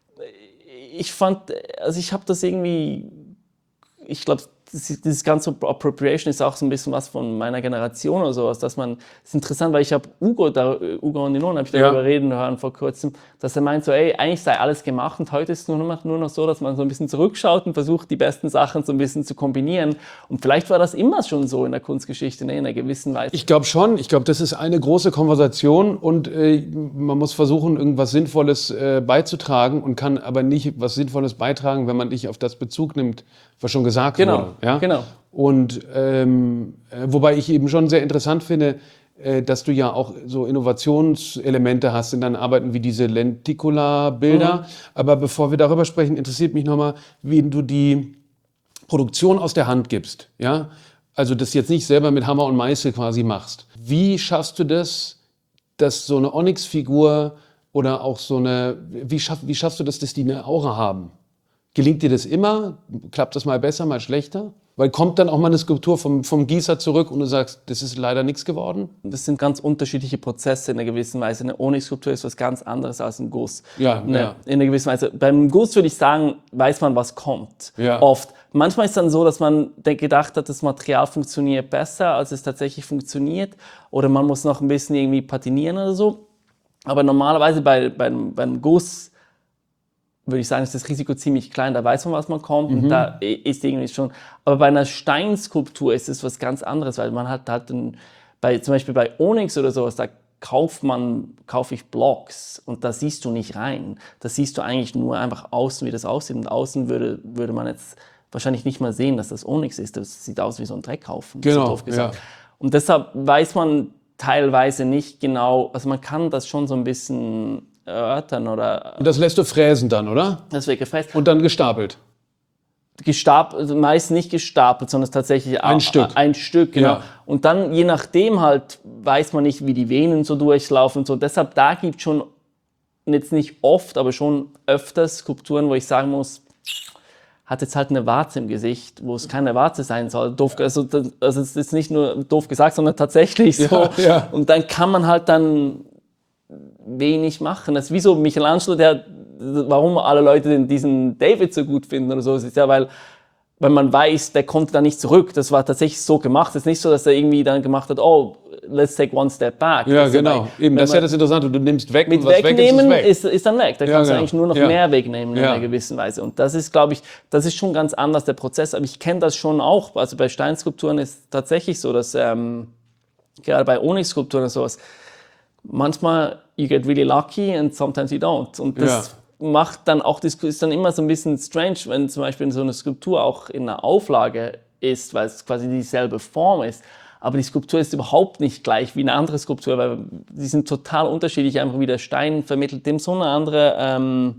ich fand, also ich habe das irgendwie, ich glaube, dieses, dieses ganze Appropriation ist auch so ein bisschen was von meiner Generation oder sowas, dass man, das ist interessant, weil ich habe Ugo, da, Ugo und Ninon, habe ich darüber Ja. reden hören vor kurzem, dass er meint so, ey, eigentlich sei alles gemacht und heute ist es nur noch, nur noch so, dass man so ein bisschen zurückschaut und versucht, die besten Sachen so ein bisschen zu kombinieren. Und vielleicht war das immer schon so in der Kunstgeschichte, ne, in einer gewissen Weise. Ich glaube schon. Ich glaube, das ist eine große Konversation und äh, man muss versuchen, irgendwas Sinnvolles äh, beizutragen und kann aber nicht was Sinnvolles beitragen, wenn man nicht auf das Bezug nimmt, was schon gesagt Genau, wurde. Ja? genau. Und ähm, äh, wobei ich eben schon sehr interessant finde, äh, dass du ja auch so Innovationselemente hast in deinen Arbeiten wie diese Lenticular-Bilder. Mhm. Aber bevor wir darüber sprechen, interessiert mich nochmal, wie du die Produktion aus der Hand gibst. Ja? Also das jetzt nicht selber mit Hammer und Meißel quasi machst. Wie schaffst du das, dass so eine Onyx-Figur oder auch so eine, wie, schaff, wie schaffst du das, dass die eine Aura haben? Gelingt dir das immer? Klappt das mal besser, mal schlechter? Weil kommt dann auch mal eine Skulptur vom, vom Gießer zurück und du sagst, das ist leider nichts geworden? Das sind ganz unterschiedliche Prozesse in einer gewissen Weise. Eine Onyx-Skulptur ist was ganz anderes als ein Guss. Ja, eine, ja. In einer gewissen Weise. Beim Guss würde ich sagen, weiß man, was kommt. Ja. Oft. Manchmal ist es dann so, dass man gedacht hat, das Material funktioniert besser, als es tatsächlich funktioniert. Oder man muss noch ein bisschen irgendwie patinieren oder so. Aber normalerweise bei, beim, beim Guss würde ich sagen, ist das Risiko ziemlich klein. Da weiß man, was man kommt und da ist irgendwie schon. Aber bei einer Steinskulptur ist es was ganz anderes, weil man hat halt ein, bei, zum Beispiel bei Onyx oder sowas, da kauft man, kaufe ich Blocks und da siehst du nicht rein. Da siehst du eigentlich nur einfach außen, wie das aussieht. Und außen würde, würde man jetzt wahrscheinlich nicht mal sehen, dass das Onyx ist. Das sieht aus wie so ein Dreckhaufen. Genau, so doof gesagt. ja. Und deshalb weiß man teilweise nicht genau, also man kann das schon so ein bisschen erörtern oder Und das lässt du fräsen dann, oder? das wird gefräst. Und dann gestapelt. Gestapelt, also meist nicht gestapelt, sondern es ist tatsächlich Ein a- Stück. Ein Stück, genau. Ja. Und dann, je nachdem halt, weiß man nicht, wie die Venen so durchlaufen und so. Deshalb, da gibt es schon, jetzt nicht oft, aber schon öfters Skulpturen, wo ich sagen muss, hat jetzt halt eine Warze im Gesicht, wo es keine Warze sein soll. Doof, also, das, also es ist nicht nur doof gesagt, sondern tatsächlich so. Ja, ja. Und dann kann man halt dann wenig machen. Das ist wie so Michelangelo, der, warum alle Leute den, diesen David so gut finden oder so. Es ist ja, weil, weil man weiß, der kommt da nicht zurück. Das war tatsächlich so gemacht. Es ist nicht so, dass er irgendwie dann gemacht hat, oh, let's take one step back. Ja, Das ist ja genau. bei- Eben, wenn das ist ja man- das Interessante. Du nimmst weg mit und was weg ist, wegnehmen ist weg. ist, ist dann weg. Da Ja, kannst genau. du eigentlich nur noch Ja. mehr wegnehmen in Ja. einer gewissen Weise. Und das ist, glaube ich, das ist schon ganz anders, der Prozess. Aber ich kenne das schon auch. Also bei Steinskulpturen ist es tatsächlich so, dass ähm, gerade bei Onyx-Skulpturen und sowas, manchmal you get really lucky and sometimes you don't. Und das macht dann auch, das ist dann immer so ein bisschen strange, wenn zum Beispiel so eine Skulptur auch in einer Auflage ist, weil es quasi dieselbe Form ist. Aber die Skulptur ist überhaupt nicht gleich wie eine andere Skulptur, weil die sind total unterschiedlich, einfach wie der Stein vermittelt dem so eine andere ähm,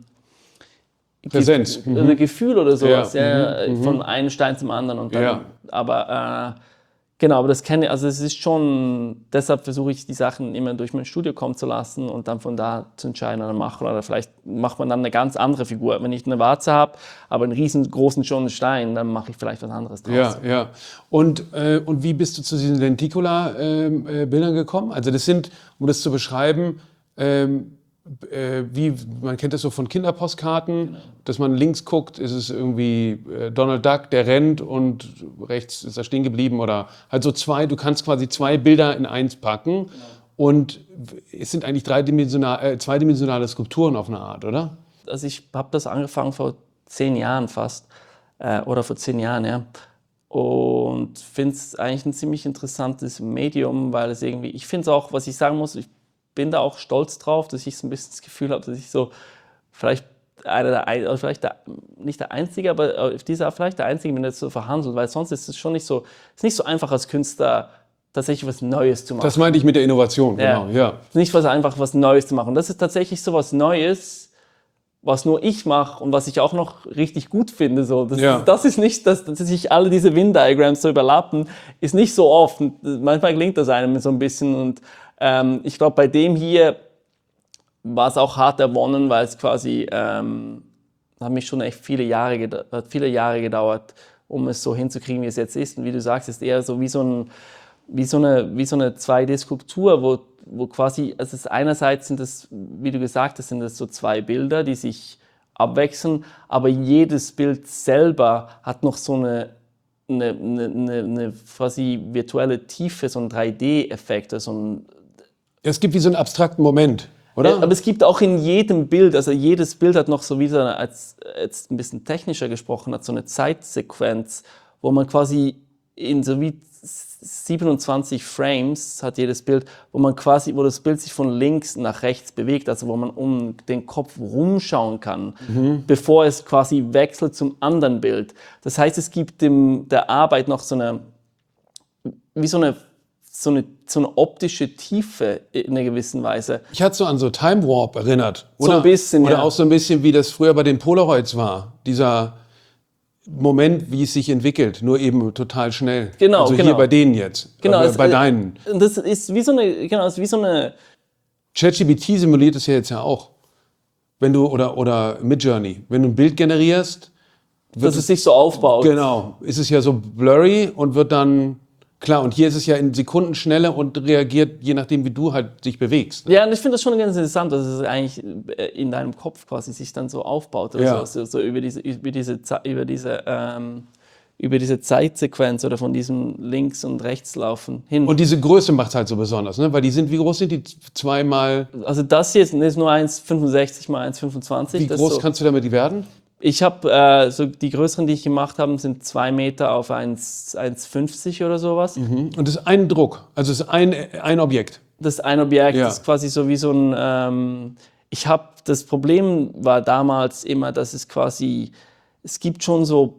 Präsenz. Ge- oder Gefühl oder sowas, Ja, ja, von einem Stein zum anderen. Und dann, Ja. Aber äh, genau, aber das kenne ich, also es ist schon, deshalb versuche ich die Sachen immer durch mein Studio kommen zu lassen und dann von da zu entscheiden oder machen. Oder vielleicht macht man dann eine ganz andere Figur. Wenn ich eine Warze habe, aber einen riesengroßen schönen Stein, dann mache ich vielleicht was anderes draus. Ja, ja. Und, äh, und wie bist du zu diesen Lenticular-Bildern gekommen? Also das sind, um das zu beschreiben, ähm, äh, wie, man kennt das so von Kinderpostkarten, genau. Dass man links guckt, ist es irgendwie äh, Donald Duck, der rennt und rechts ist er stehen geblieben oder halt so zwei, du kannst quasi zwei Bilder in eins packen. Genau. Und es sind eigentlich dreidimensional, äh, zweidimensionale Skulpturen auf eine Art, oder? Also ich habe das angefangen vor zehn Jahren fast, äh, oder vor zehn Jahren, ja. Und finde es eigentlich ein ziemlich interessantes Medium, weil es irgendwie, ich finde es auch, was ich sagen muss, ich bin da auch stolz drauf, dass ich so ein bisschen das Gefühl habe, dass ich so vielleicht einer der, oder vielleicht der, nicht der Einzige, aber auf dieser vielleicht der Einzige bin, der das so verhandelt, weil sonst ist es schon nicht so, ist nicht so einfach als Künstler tatsächlich was Neues zu machen. Das meinte ich mit der Innovation, genau, ja. ja. Nicht was einfach was Neues zu machen. Das ist tatsächlich so was Neues, was nur ich mache und was ich auch noch richtig gut finde. So. Das, Ja. das ist nicht, dass, dass sich alle diese Venn-Diagrams so überlappen, ist nicht so oft. Und manchmal gelingt das einem so ein bisschen und ähm, ich glaube, bei dem hier war es auch hart erwonnen, weil es quasi, ähm, hat mich schon echt viele Jahre, hat viele Jahre gedauert, um es so hinzukriegen, wie es jetzt ist. Und wie du sagst, ist eher so wie so, ein, wie so eine, wie so eine zwei D-Skulptur, wo, wo quasi, also es ist einerseits sind das, wie du gesagt hast, sind das so zwei Bilder, die sich abwechseln, aber jedes Bild selber hat noch so eine, eine, eine, eine quasi virtuelle Tiefe, so ein drei D-Effekt, so ein Es gibt wie so einen abstrakten Moment, oder? Ja, aber es gibt auch in jedem Bild, also jedes Bild hat noch so wie so eine, als jetzt ein bisschen technischer gesprochen, hat so eine Zeitsequenz, wo man quasi in so wie siebenundzwanzig Frames hat jedes Bild, wo man quasi, wo das Bild sich von links nach rechts bewegt, also wo man um den Kopf rumschauen kann, mhm. bevor es quasi wechselt zum anderen Bild. Das heißt, es gibt dem, der Arbeit noch so eine, wie so eine So eine, so eine optische Tiefe in einer gewissen Weise. Ich hatte so an so Time Warp erinnert. Oder, so ein bisschen, Oder ja. auch so ein bisschen, wie das früher bei den Polaroids war. Dieser Moment, wie es sich entwickelt, nur eben total schnell. Genau, also genau. hier bei denen jetzt. Genau, bei, es, bei deinen. Das ist wie so eine, genau, ist wie so eine... ChatGPT simuliert es ja jetzt ja auch. Wenn du, oder, oder Midjourney. Wenn du ein Bild generierst, wird dass es sich so aufbaut. Genau. Ist es ja so blurry und wird dann... Klar, und hier ist es ja in Sekundenschnelle und reagiert, je nachdem, wie du halt dich bewegst. Ja, und ich finde das schon ganz interessant, dass es eigentlich in deinem Kopf quasi sich dann so aufbaut. Oder Ja. so, so, so über diese, über diese, über diese, ähm, über diese Zeitsequenz oder von diesem Links- und Rechtslaufen hin. Und diese Größe macht es halt so besonders, ne? Weil die sind, wie groß sind die? Zweimal. Also das hier ist, ist nur eins Komma fünfundsechzig mal eins Komma fünfundzwanzig. Wie das groß so, kannst du damit die werden? Ich habe, äh, so die größeren, die ich gemacht habe, sind zwei Meter auf eins Komma fünfzig oder sowas. Mhm. Und das ist ein Druck, also es ist ein, ein Objekt. Das ist ein Objekt, Ja. das ist quasi so wie so ein... Ähm, ich habe, das Problem war damals immer, dass es quasi... Es gibt schon so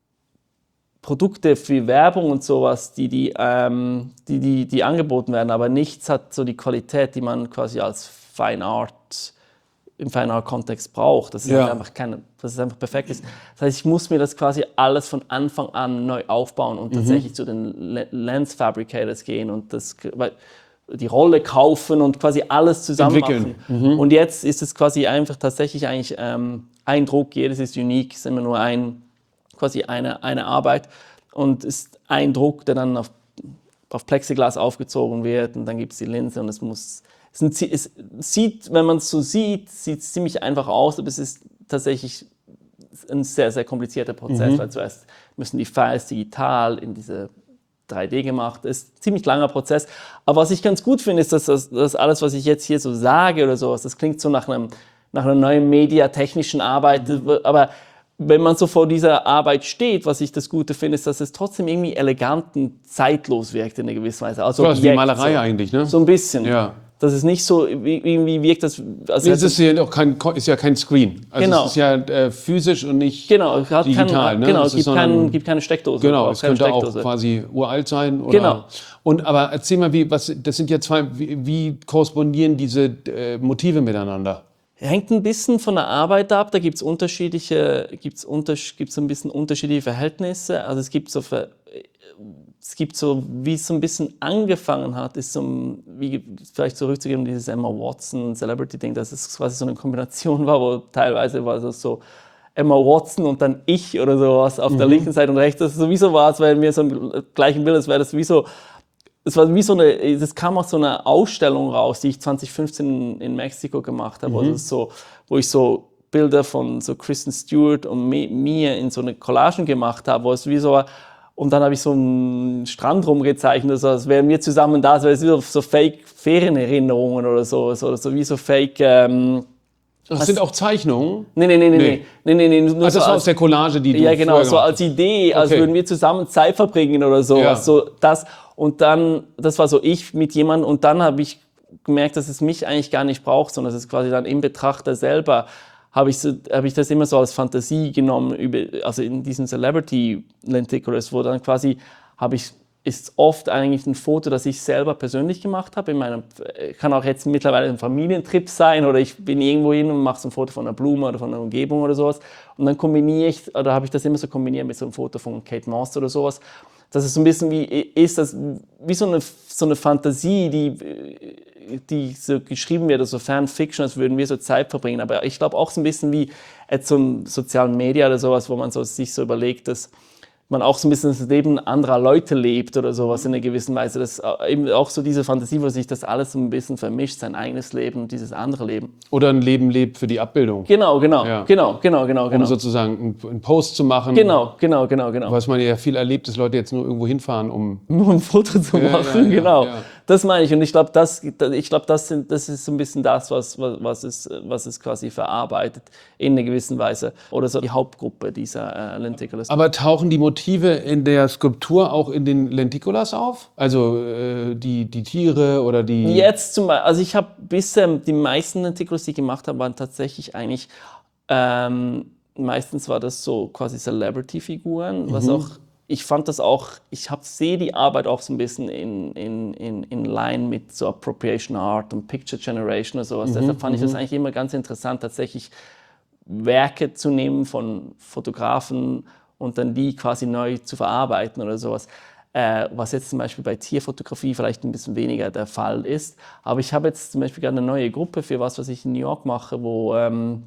Produkte für Werbung und sowas, die, die, ähm, die, die, die angeboten werden, aber nichts hat so die Qualität, die man quasi als Fine Art... im Fine Art Kontext braucht, dass es, Ja. halt einfach keine, dass es einfach perfekt ist. Das heißt, ich muss mir das quasi alles von Anfang an neu aufbauen und tatsächlich mhm. zu den Lens Fabricators gehen und das, die Rolle kaufen und quasi alles zusammen Entwickeln. machen. Mhm. Und jetzt ist es quasi einfach tatsächlich eigentlich ähm, ein Druck, jedes ist unique, ist immer nur ein, quasi eine, eine Arbeit und ist ein Druck, der dann auf, auf Plexiglas aufgezogen wird und dann gibt es die Linse und es muss... Es sieht, wenn man es so sieht, sieht es ziemlich einfach aus, aber es ist tatsächlich ein sehr, sehr komplizierter Prozess, mhm. weil zuerst müssen die Files digital in diese drei D gemacht. Das ist ein ziemlich langer Prozess. Aber was ich ganz gut finde, ist, dass das, dass alles, was ich jetzt hier so sage oder sowas, das klingt so nach, einem, nach einer neuen mediatechnischen Arbeit, aber wenn man so vor dieser Arbeit steht, was ich das Gute finde, ist, dass es trotzdem irgendwie elegant und zeitlos wirkt in einer gewissen Weise. Also so, also die Malerei so, eigentlich, ne? So ein bisschen. Ja. Dass es nicht so irgendwie wirkt, dass... Also nee, es ist ja, auch kein, ist ja kein Screen. Also genau. Es ist ja äh, physisch und nicht genau, es hat digital. Kein, ne? Genau, es es gibt, sondern, kein, gibt keine Steckdose. Genau, es könnte Steckdose. auch quasi uralt sein. Oder, genau. Und, aber erzähl mal, wie, was, das sind ja zwei, wie, wie korrespondieren diese äh, Motive miteinander? Hängt ein bisschen von der Arbeit ab. Da gibt es unterschiedliche, gibt's unter, gibt's ein bisschen unterschiedliche Verhältnisse. Also es gibt so, es gibt so, wie es so ein bisschen angefangen hat, ist so, wie vielleicht zurückzugeben, dieses Emma Watson Celebrity-Ding, dass es quasi so eine Kombination war, wo teilweise war es so Emma Watson und dann ich oder sowas auf mhm. der linken Seite und rechts. Das sowieso war, als wären wir so im gleichen Bild, als wäre das wie so. Es war wie so eine, das kam aus so einer Ausstellung raus, die ich zwanzig fünfzehn in Mexiko gemacht habe, mhm. also so, wo ich so Bilder von so Kristen Stewart und mir in so eine Collagen gemacht habe, wo es wie so war, und dann habe ich so einen Strand rumgezeichnet, also als wären wir zusammen da, als wäre es wie so Fake-Ferienerinnerungen oder so, so, so wie so Fake... Ähm, das was? Sind auch Zeichnungen? Nee, nee, nee, nee. nee. nee, nee, nee nur also das so war als, aus der Collage, die du Ja, genau, vorher so als Idee, als okay. würden wir zusammen Zeit verbringen oder so. Ja. so das. Und dann, das war so ich mit jemandem und dann habe ich gemerkt, dass es mich eigentlich gar nicht braucht, sondern dass es quasi dann im Betrachter selber, habe ich, so, hab ich das immer so als Fantasie genommen, über, also in diesen Celebrity-Lenticulars, wo dann quasi, habe ich, ist oft eigentlich ein Foto, das ich selber persönlich gemacht habe. In meinem, kann auch jetzt mittlerweile ein Familientrip sein oder ich bin irgendwo hin und mache so ein Foto von einer Blume oder von einer Umgebung oder sowas. Und dann kombiniere ich, oder habe ich das immer so kombiniert mit so einem Foto von Kate Moss oder sowas. dass es so ein bisschen wie ist, das, wie so eine, so eine Fantasie, die, die so geschrieben wird, also Fanfiction, als würden wir so Zeit verbringen. Aber ich glaube auch so ein bisschen wie jetzt so ein sozialen Media oder sowas, wo man so, sich so überlegt, dass man auch so ein bisschen das Leben anderer Leute lebt oder sowas in einer gewissen Weise. Das eben auch so diese Fantasie, wo sich das alles so ein bisschen vermischt, sein eigenes Leben und dieses andere Leben. Oder ein Leben lebt für die Abbildung. Genau, genau, Ja. genau, genau, genau, genau. Um sozusagen einen Post zu machen. Genau, genau, genau, genau. Was man ja viel erlebt, dass Leute jetzt nur irgendwo hinfahren, um... Nur ein Foto zu Ja, machen, ja, ja, genau. ja. Das meine ich. Und ich glaube, das, ich glaub, das, sind, das ist so ein bisschen das, was, was, was, es, was es quasi verarbeitet in einer gewissen Weise. Oder so die Hauptgruppe dieser äh, Lenticulars. Aber tauchen die Motive in der Skulptur auch in den Lenticulas auf? Also äh, die, die Tiere oder die... Jetzt zum Beispiel, also ich habe bisher, die meisten Lenticulars, die ich gemacht habe, waren tatsächlich eigentlich, ähm, meistens war das so quasi Celebrity-Figuren, was auch, ich fand das auch, ich sehe die Arbeit auch so ein bisschen in, in, in, in line mit so Appropriation Art und Picture Generation oder sowas. Deshalb fand ich das eigentlich immer ganz interessant, tatsächlich Werke zu nehmen von Fotografen und dann die quasi neu zu verarbeiten oder sowas. Äh, was jetzt zum Beispiel bei Tierfotografie vielleicht ein bisschen weniger der Fall ist. Aber ich habe jetzt zum Beispiel gerade eine neue Gruppe für was, was ich in New York mache, wo, ähm,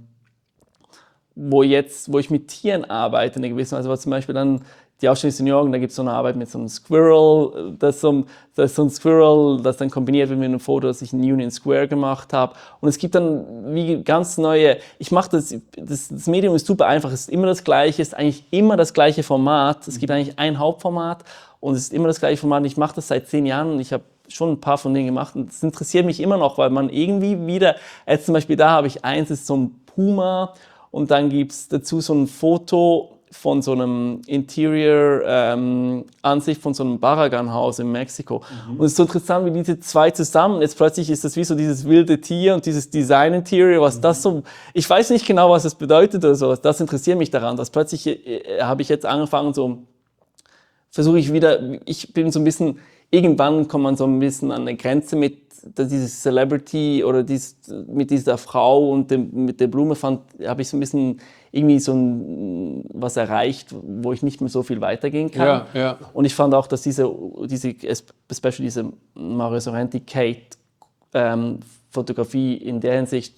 wo, jetzt, wo ich mit Tieren arbeite in einer gewissen Weise. Also zum Beispiel dann die Ausstellung ist in New York und da gibt es so eine Arbeit mit so einem Squirrel, das so, das ist so ein Squirrel, das dann kombiniert wird mit einem Foto, das ich in Union Square gemacht habe. Und es gibt dann wie ganz neue, ich mache das, das, das Medium ist super einfach, es ist immer das gleiche, es ist eigentlich immer das gleiche Format. Es gibt eigentlich ein Hauptformat und es ist immer das gleiche Format. Ich mache das seit zehn Jahren und ich habe schon ein paar von denen gemacht und das interessiert mich immer noch, weil man irgendwie wieder, jetzt zum Beispiel da habe ich eins, das ist so ein Puma und dann gibt es dazu so ein Foto von so einem Interior-Ansicht ähm, von so einem Barragan-Haus in Mexiko. Mhm. Und es ist so interessant, wie diese zwei zusammen, jetzt plötzlich ist das wie so dieses wilde Tier und dieses Design-Interior, was mhm. das so, ich weiß nicht genau, was das bedeutet oder so, das interessiert mich daran, dass plötzlich äh, habe ich jetzt angefangen, so versuche ich wieder, ich bin so ein bisschen, irgendwann kommt man so ein bisschen an eine Grenze mit, dass dieses Celebrity oder dies, mit dieser Frau und dem, mit der Blume fand, habe ich so ein bisschen irgendwie so ein, was erreicht, wo ich nicht mehr so viel weitergehen kann. Ja, ja. Und ich fand auch, dass diese, diese especially diese Mario Sorrenti Kate ähm, Fotografie in der Hinsicht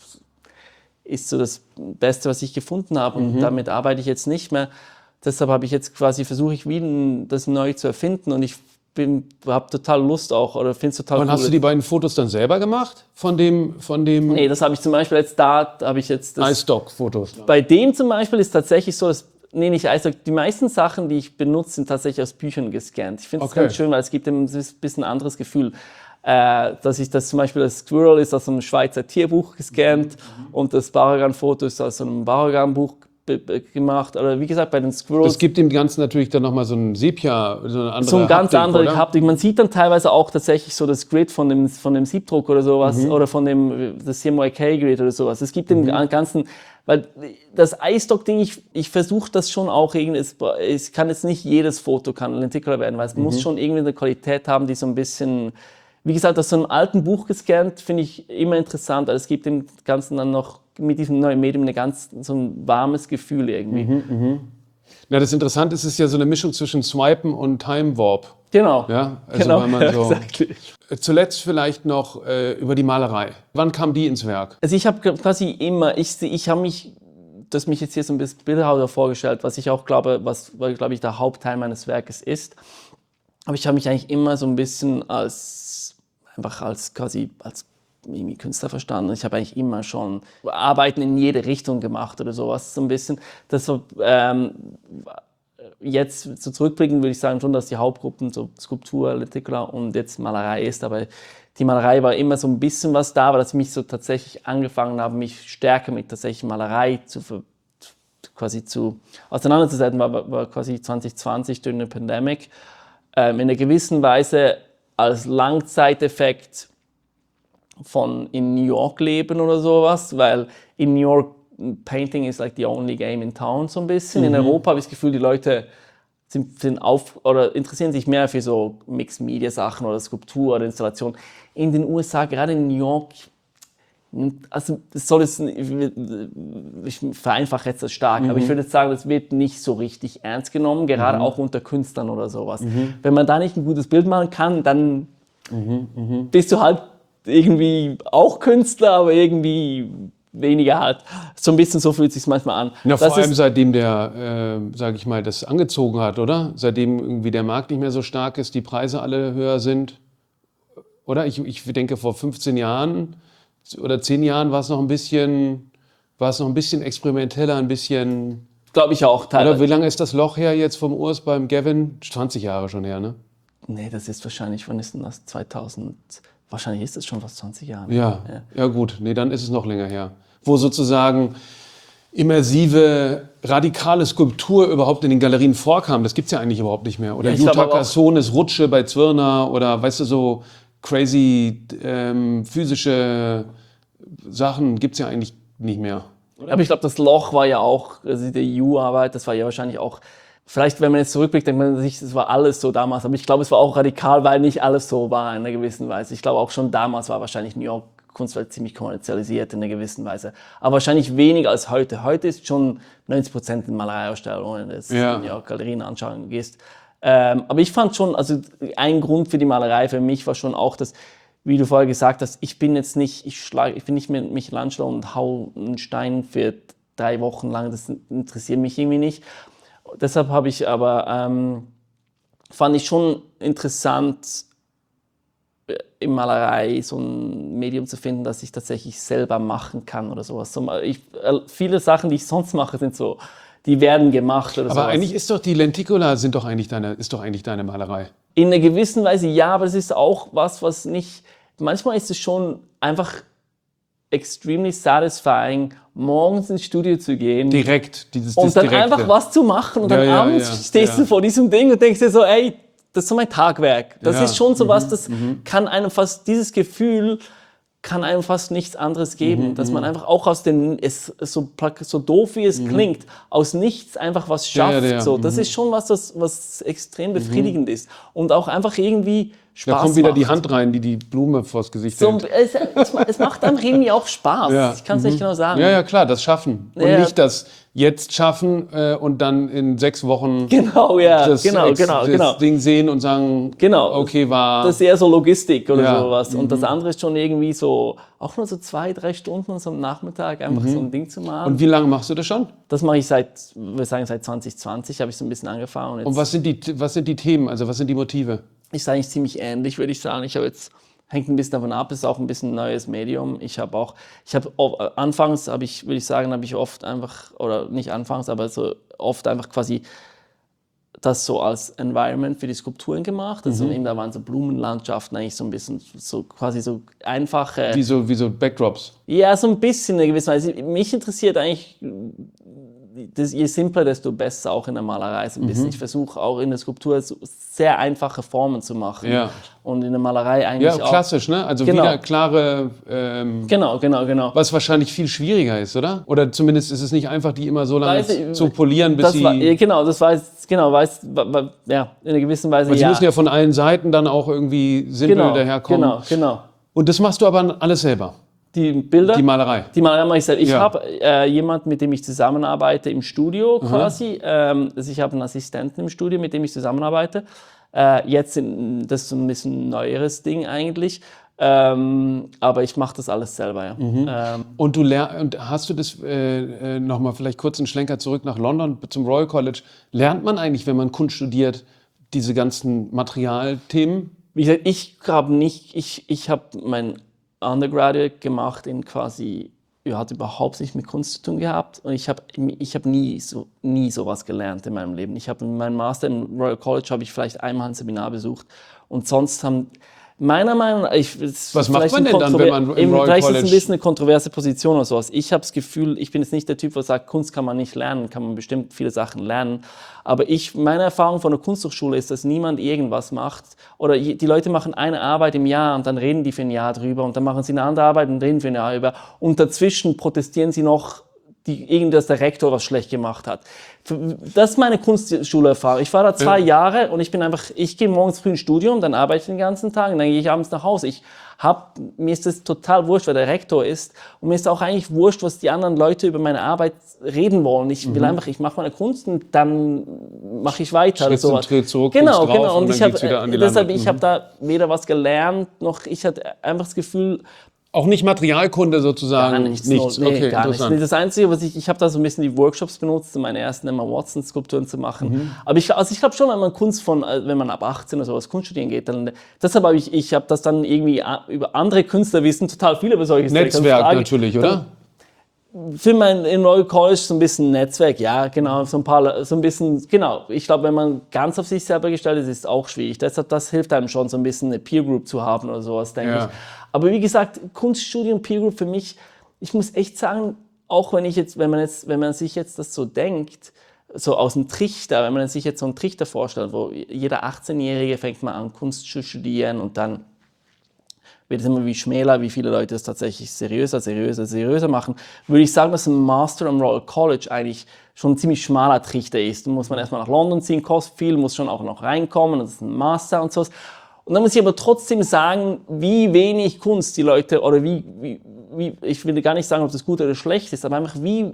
ist so das Beste, was ich gefunden habe. Und mhm. damit arbeite ich jetzt nicht mehr. Deshalb habe ich jetzt quasi, versuche ich wieder das neu zu erfinden und ich habe total Lust auch oder finde es total Und cool. hast du die beiden Fotos dann selber gemacht? Von dem, von dem Nee, das habe ich zum Beispiel jetzt da, habe ich jetzt das... iStock-Fotos. Bei dem zum Beispiel ist tatsächlich so, dass, nee, nicht iStock, die meisten Sachen, die ich benutze, sind tatsächlich aus Büchern gescannt. Ich finde es Okay. ganz schön, weil es gibt ein bisschen anderes Gefühl. Äh, dass ich das zum Beispiel, das Squirrel ist aus einem Schweizer Tierbuch gescannt mhm. und das Barragan-Foto ist aus einem Barragan-Buch gemacht, oder wie gesagt, bei den Squirrels. Das gibt dem Ganzen natürlich dann nochmal so ein Sepia, so eine andere So ein ganz Haptik, andere oder? Haptik. Man sieht dann teilweise auch tatsächlich so das Grid von dem, von dem Siebdruck oder sowas, mhm. oder von dem das C M Y K-Grid oder sowas. Es gibt dem mhm. Ganzen, weil das iStock-Ding, ich, ich versuche das schon auch irgendwie, es, es kann jetzt nicht jedes Foto kann Lenticular werden, weil es mhm. muss schon irgendwie eine Qualität haben, die so ein bisschen, wie gesagt, aus so einem alten Buch gescannt, finde ich immer interessant, weil es gibt dem Ganzen dann noch mit diesem neuen Medium eine ganz, so ein warmes Gefühl irgendwie. Mhm, mh. Na, das Interessante ist, es ist ja so eine Mischung zwischen Swipen und Time Warp. Genau. Ja, also genau. weil man so Exactly. Zuletzt vielleicht noch äh, über die Malerei. Wann kam die ins Werk? Also ich habe quasi immer, ich, ich habe mich, das mich jetzt hier so ein bisschen Bildhauer vorgestellt, was ich auch glaube, was, glaube ich, der Hauptteil meines Werkes ist. Aber ich habe mich eigentlich immer so ein bisschen als, einfach als quasi, als irgendwie Künstler verstanden. Ich habe eigentlich immer schon Arbeiten in jede Richtung gemacht oder sowas, so ein bisschen. Deshalb, ähm, jetzt so zurückblickend würde ich sagen schon, dass die Hauptgruppen so Skulptur, Lenticular und jetzt Malerei ist, aber die Malerei war immer so ein bisschen was da, weil dass ich mich so tatsächlich angefangen habe, mich stärker mit tatsächlich Malerei zu quasi zu auseinanderzusetzen, war, war quasi zwanzig zwanzig durch eine Pandemic. Ähm, in einer gewissen Weise als Langzeiteffekt von in New York leben oder sowas, weil in New York Painting is like the only game in town so ein bisschen. Mhm. In Europa habe ich das Gefühl, die Leute sind, sind auf oder interessieren sich mehr für so Mixed Media Sachen oder Skulptur oder Installation. In den U S A, gerade in New York, Also das soll jetzt, ich vereinfache jetzt das stark, mhm. aber ich würde jetzt sagen, das wird nicht so richtig ernst genommen, gerade mhm. auch unter Künstlern oder sowas. Mhm. Wenn man da nicht ein gutes Bild machen kann, dann mhm. Mhm. bist du halt irgendwie auch Künstler, aber irgendwie weniger halt. So ein bisschen so fühlt es sich manchmal an. Na, vor allem seitdem der, äh, sage ich mal, das angezogen hat, oder? Seitdem irgendwie der Markt nicht mehr so stark ist, die Preise alle höher sind. Oder? Ich, ich denke, vor fünfzehn Jahren oder zehn Jahren war es noch ein bisschen, war es noch ein bisschen experimenteller, ein bisschen. Glaube ich auch. Teilweise. Oder wie lange ist das Loch her jetzt vom Urs beim Gavin? zwanzig Jahre schon her, ne? Nee, das ist wahrscheinlich, wann ist denn das? zweitausend, wahrscheinlich ist das schon fast zwanzig Jahre. Ja, ja, ja gut. Nee, dann ist es noch länger her. Wo sozusagen immersive, radikale Skulptur überhaupt in den Galerien vorkam. Das gibt's ja eigentlich überhaupt nicht mehr. Oder ja, Jutta Cassones Rutsche bei Zwirner oder, weißt du, so crazy ähm, physische Sachen gibt es ja eigentlich nicht mehr. Aber ich glaube, das Loch war ja auch, also die U Arbeit, das war ja wahrscheinlich auch, vielleicht wenn man jetzt zurückblickt, denkt man sich, das war alles so damals, aber ich glaube, es war auch radikal, weil nicht alles so war in einer gewissen Weise. Ich glaube auch schon damals war wahrscheinlich New York Kunstwelt ziemlich kommerzialisiert in einer gewissen Weise, aber wahrscheinlich weniger als heute. Heute ist schon neunzig Prozent in Malereiausstellungen, wenn du ja. in New York Galerien anschauen gehst. Ähm, aber ich fand schon, also ein Grund für die Malerei für mich war schon auch, dass, wie du vorher gesagt hast, ich bin jetzt nicht, ich schlage, ich bin nicht mit Michelangelo und hau einen Stein für drei Wochen lang, das interessiert mich irgendwie nicht. Deshalb habe ich aber, ähm, fand ich schon interessant, in Malerei so ein Medium zu finden, das ich tatsächlich selber machen kann oder sowas. So, ich, viele Sachen, die ich sonst mache, sind so, die werden gemacht oder aber sowas. Eigentlich ist doch die Lenticola sind doch eigentlich deine, ist doch eigentlich deine Malerei. In einer gewissen Weise ja, aber es ist auch was, was nicht. Manchmal ist es schon einfach extremely satisfying, morgens ins Studio zu gehen. Direkt, dieses Und dann Direkte. einfach was zu machen und ja, dann ja, abends ja, stehst ja. du vor diesem Ding und denkst dir so, ey, das ist so mein Tagwerk. Das ja. ist schon so was, das mhm. kann einem fast, dieses Gefühl kann einem fast nichts anderes geben, mhm, dass man einfach auch aus den, es, so, so doof wie es mhm. klingt, aus nichts einfach was schafft. Ja, ja, so, das mhm. ist schon was, das, was extrem befriedigend mhm. ist und auch einfach irgendwie Spaß macht. Da kommt wieder macht. Die Hand rein, die die Blume vors Gesicht so, hält. Es, es, es macht einem irgendwie auch Spaß, ja. ich kann es mhm. nicht genau sagen. Ja, ja, klar, das Schaffen und ja. nicht das jetzt schaffen äh, und dann in sechs Wochen genau, ja. das, genau, Ex, genau, das genau. Ding sehen und sagen, genau. okay, war... Das ist eher so Logistik oder ja. sowas. Und mhm. das andere ist schon irgendwie so, auch nur so zwei, drei Stunden so am Nachmittag einfach mhm. so ein Ding zu machen. Und wie lange machst du das schon? Das mache ich seit, wir sagen seit zwanzig zwanzig, habe ich so ein bisschen angefangen. Und, jetzt und was sind die, was sind die Themen, also was sind die Motive? Ist eigentlich ziemlich ähnlich, würde ich sagen. Ich habe jetzt, hängt ein bisschen davon ab, ist auch ein bisschen ein neues Medium. Ich habe auch, ich habe anfangs, habe ich, würde ich sagen, habe ich oft einfach, oder nicht anfangs, aber so oft einfach quasi das so als Environment für die Skulpturen gemacht. Also mhm. eben, da waren so Blumenlandschaften eigentlich so ein bisschen so quasi so einfache. Wie so, wie so Backdrops? Ja, so ein bisschen in gewisser Weise. Mich interessiert eigentlich, das, je simpler, desto besser auch in der Malerei so ein bisschen. Mhm. Ich versuche auch in der Skulptur so sehr einfache Formen zu machen. Ja. Und in der Malerei eigentlich auch. Ja, klassisch, ne? Also genau. wieder klare... Ähm, genau, genau, genau. Was wahrscheinlich viel schwieriger ist, oder? Oder zumindest ist es nicht einfach, die immer so lange ich, zu polieren, bis das sie... War, genau, das weiß, genau, weiß, ja, in einer gewissen Weise, Weil sie ja. müssen ja von allen Seiten dann auch irgendwie simpel genau, daherkommen. Genau, genau. Und das machst du aber alles selber? Die Bilder? Die Malerei? Die Malerei mache ich selbst. Ich ja. habe äh, jemanden, mit dem ich zusammenarbeite im Studio quasi. Ähm, also ich habe einen Assistenten im Studio, mit dem ich zusammenarbeite. Äh, jetzt in, das ist so ein bisschen ein neueres Ding eigentlich. Ähm, aber ich mache das alles selber, ja. Mhm. Ähm, und du lern, und hast du das äh, nochmal vielleicht kurz einen Schlenker zurück nach London zum Royal College? Lernt man eigentlich, wenn man Kunst studiert, diese ganzen Materialthemen? Wie gesagt, ich habe nicht, ich, ich habe mein Undergraduate gemacht in quasi, ja, hat überhaupt nicht mit Kunst zu tun gehabt und ich habe ich hab nie so nie sowas gelernt in meinem Leben. Ich habe meinen Master im Royal College habe ich vielleicht einmal ein Seminar besucht und sonst haben meiner Meinung nach, ich, was macht man denn dann, wenn man im Royal vielleicht College... ist es ein bisschen eine kontroverse Position oder sowas. Ich habe das Gefühl, ich bin jetzt nicht der Typ, der sagt, Kunst kann man nicht lernen, kann man bestimmt viele Sachen lernen. Aber ich, meine Erfahrung von der Kunsthochschule ist, dass niemand irgendwas macht. Oder die Leute machen eine Arbeit im Jahr und dann reden die für ein Jahr drüber und dann machen sie eine andere Arbeit und reden für ein Jahr über. Und dazwischen protestieren sie noch die, irgendwie, dass der Rektor was schlecht gemacht hat. Das ist meine Kunstschulerfahrung. Ich war da zwei ja. Jahre und ich bin einfach, ich gehe morgens früh ins Studium, dann arbeite ich den ganzen Tag und dann gehe ich abends nach Hause. Ich hab, mir ist das total wurscht, wer der Rektor ist und mir ist auch eigentlich wurscht, was die anderen Leute über meine Arbeit reden wollen. Ich will mhm. einfach, ich mache meine Kunst und dann mache ich weiter. Schritt zum Schritt zurück, genau, drauf genau. Und, und ich habe deshalb, mhm. ich habe da weder was gelernt noch ich hatte einfach das Gefühl. Auch nicht Materialkunde sozusagen? Gar nichts. nichts. Nee, okay, gar nichts. Das Einzige, was ich, ich habe da so ein bisschen die Workshops benutzt, um meine ersten Emma Watson-Skulpturen zu machen. Mhm. Aber ich, also ich glaube schon, wenn man Kunst von, wenn man ab achtzehn oder sowas Kunst studieren geht, dann, deshalb habe ich, ich habe das dann irgendwie über andere Künstler wissen, total viel über solche Netzwerk Frage, natürlich, oder? Für mein in Royal College so ein bisschen Netzwerk, ja, genau, so ein paar, so ein bisschen, genau. Ich glaube, wenn man ganz auf sich selber gestellt ist, ist es auch schwierig. Deshalb, das hilft einem schon, so ein bisschen eine Peer Group zu haben oder sowas, denke ja. ich. Aber wie gesagt, Kunststudium, Peer Group für mich, ich muss echt sagen, auch wenn ich jetzt, wenn man jetzt, wenn man sich jetzt das so denkt, so aus dem Trichter, wenn man sich jetzt so einen Trichter vorstellt, wo jeder achtzehnjährige fängt mal an, Kunst zu studieren und dann wird es immer wie schmäler, wie viele Leute es tatsächlich seriöser, seriöser, seriöser machen, würde ich sagen, dass ein Master am Royal College eigentlich schon ein ziemlich schmaler Trichter ist. Da muss man erstmal nach London ziehen, kostet viel, muss schon auch noch reinkommen, das ist ein Master und so. Und dann muss ich aber trotzdem sagen, wie wenig Kunst die Leute, oder wie, wie, wie, ich will gar nicht sagen, ob das gut oder schlecht ist, aber einfach wie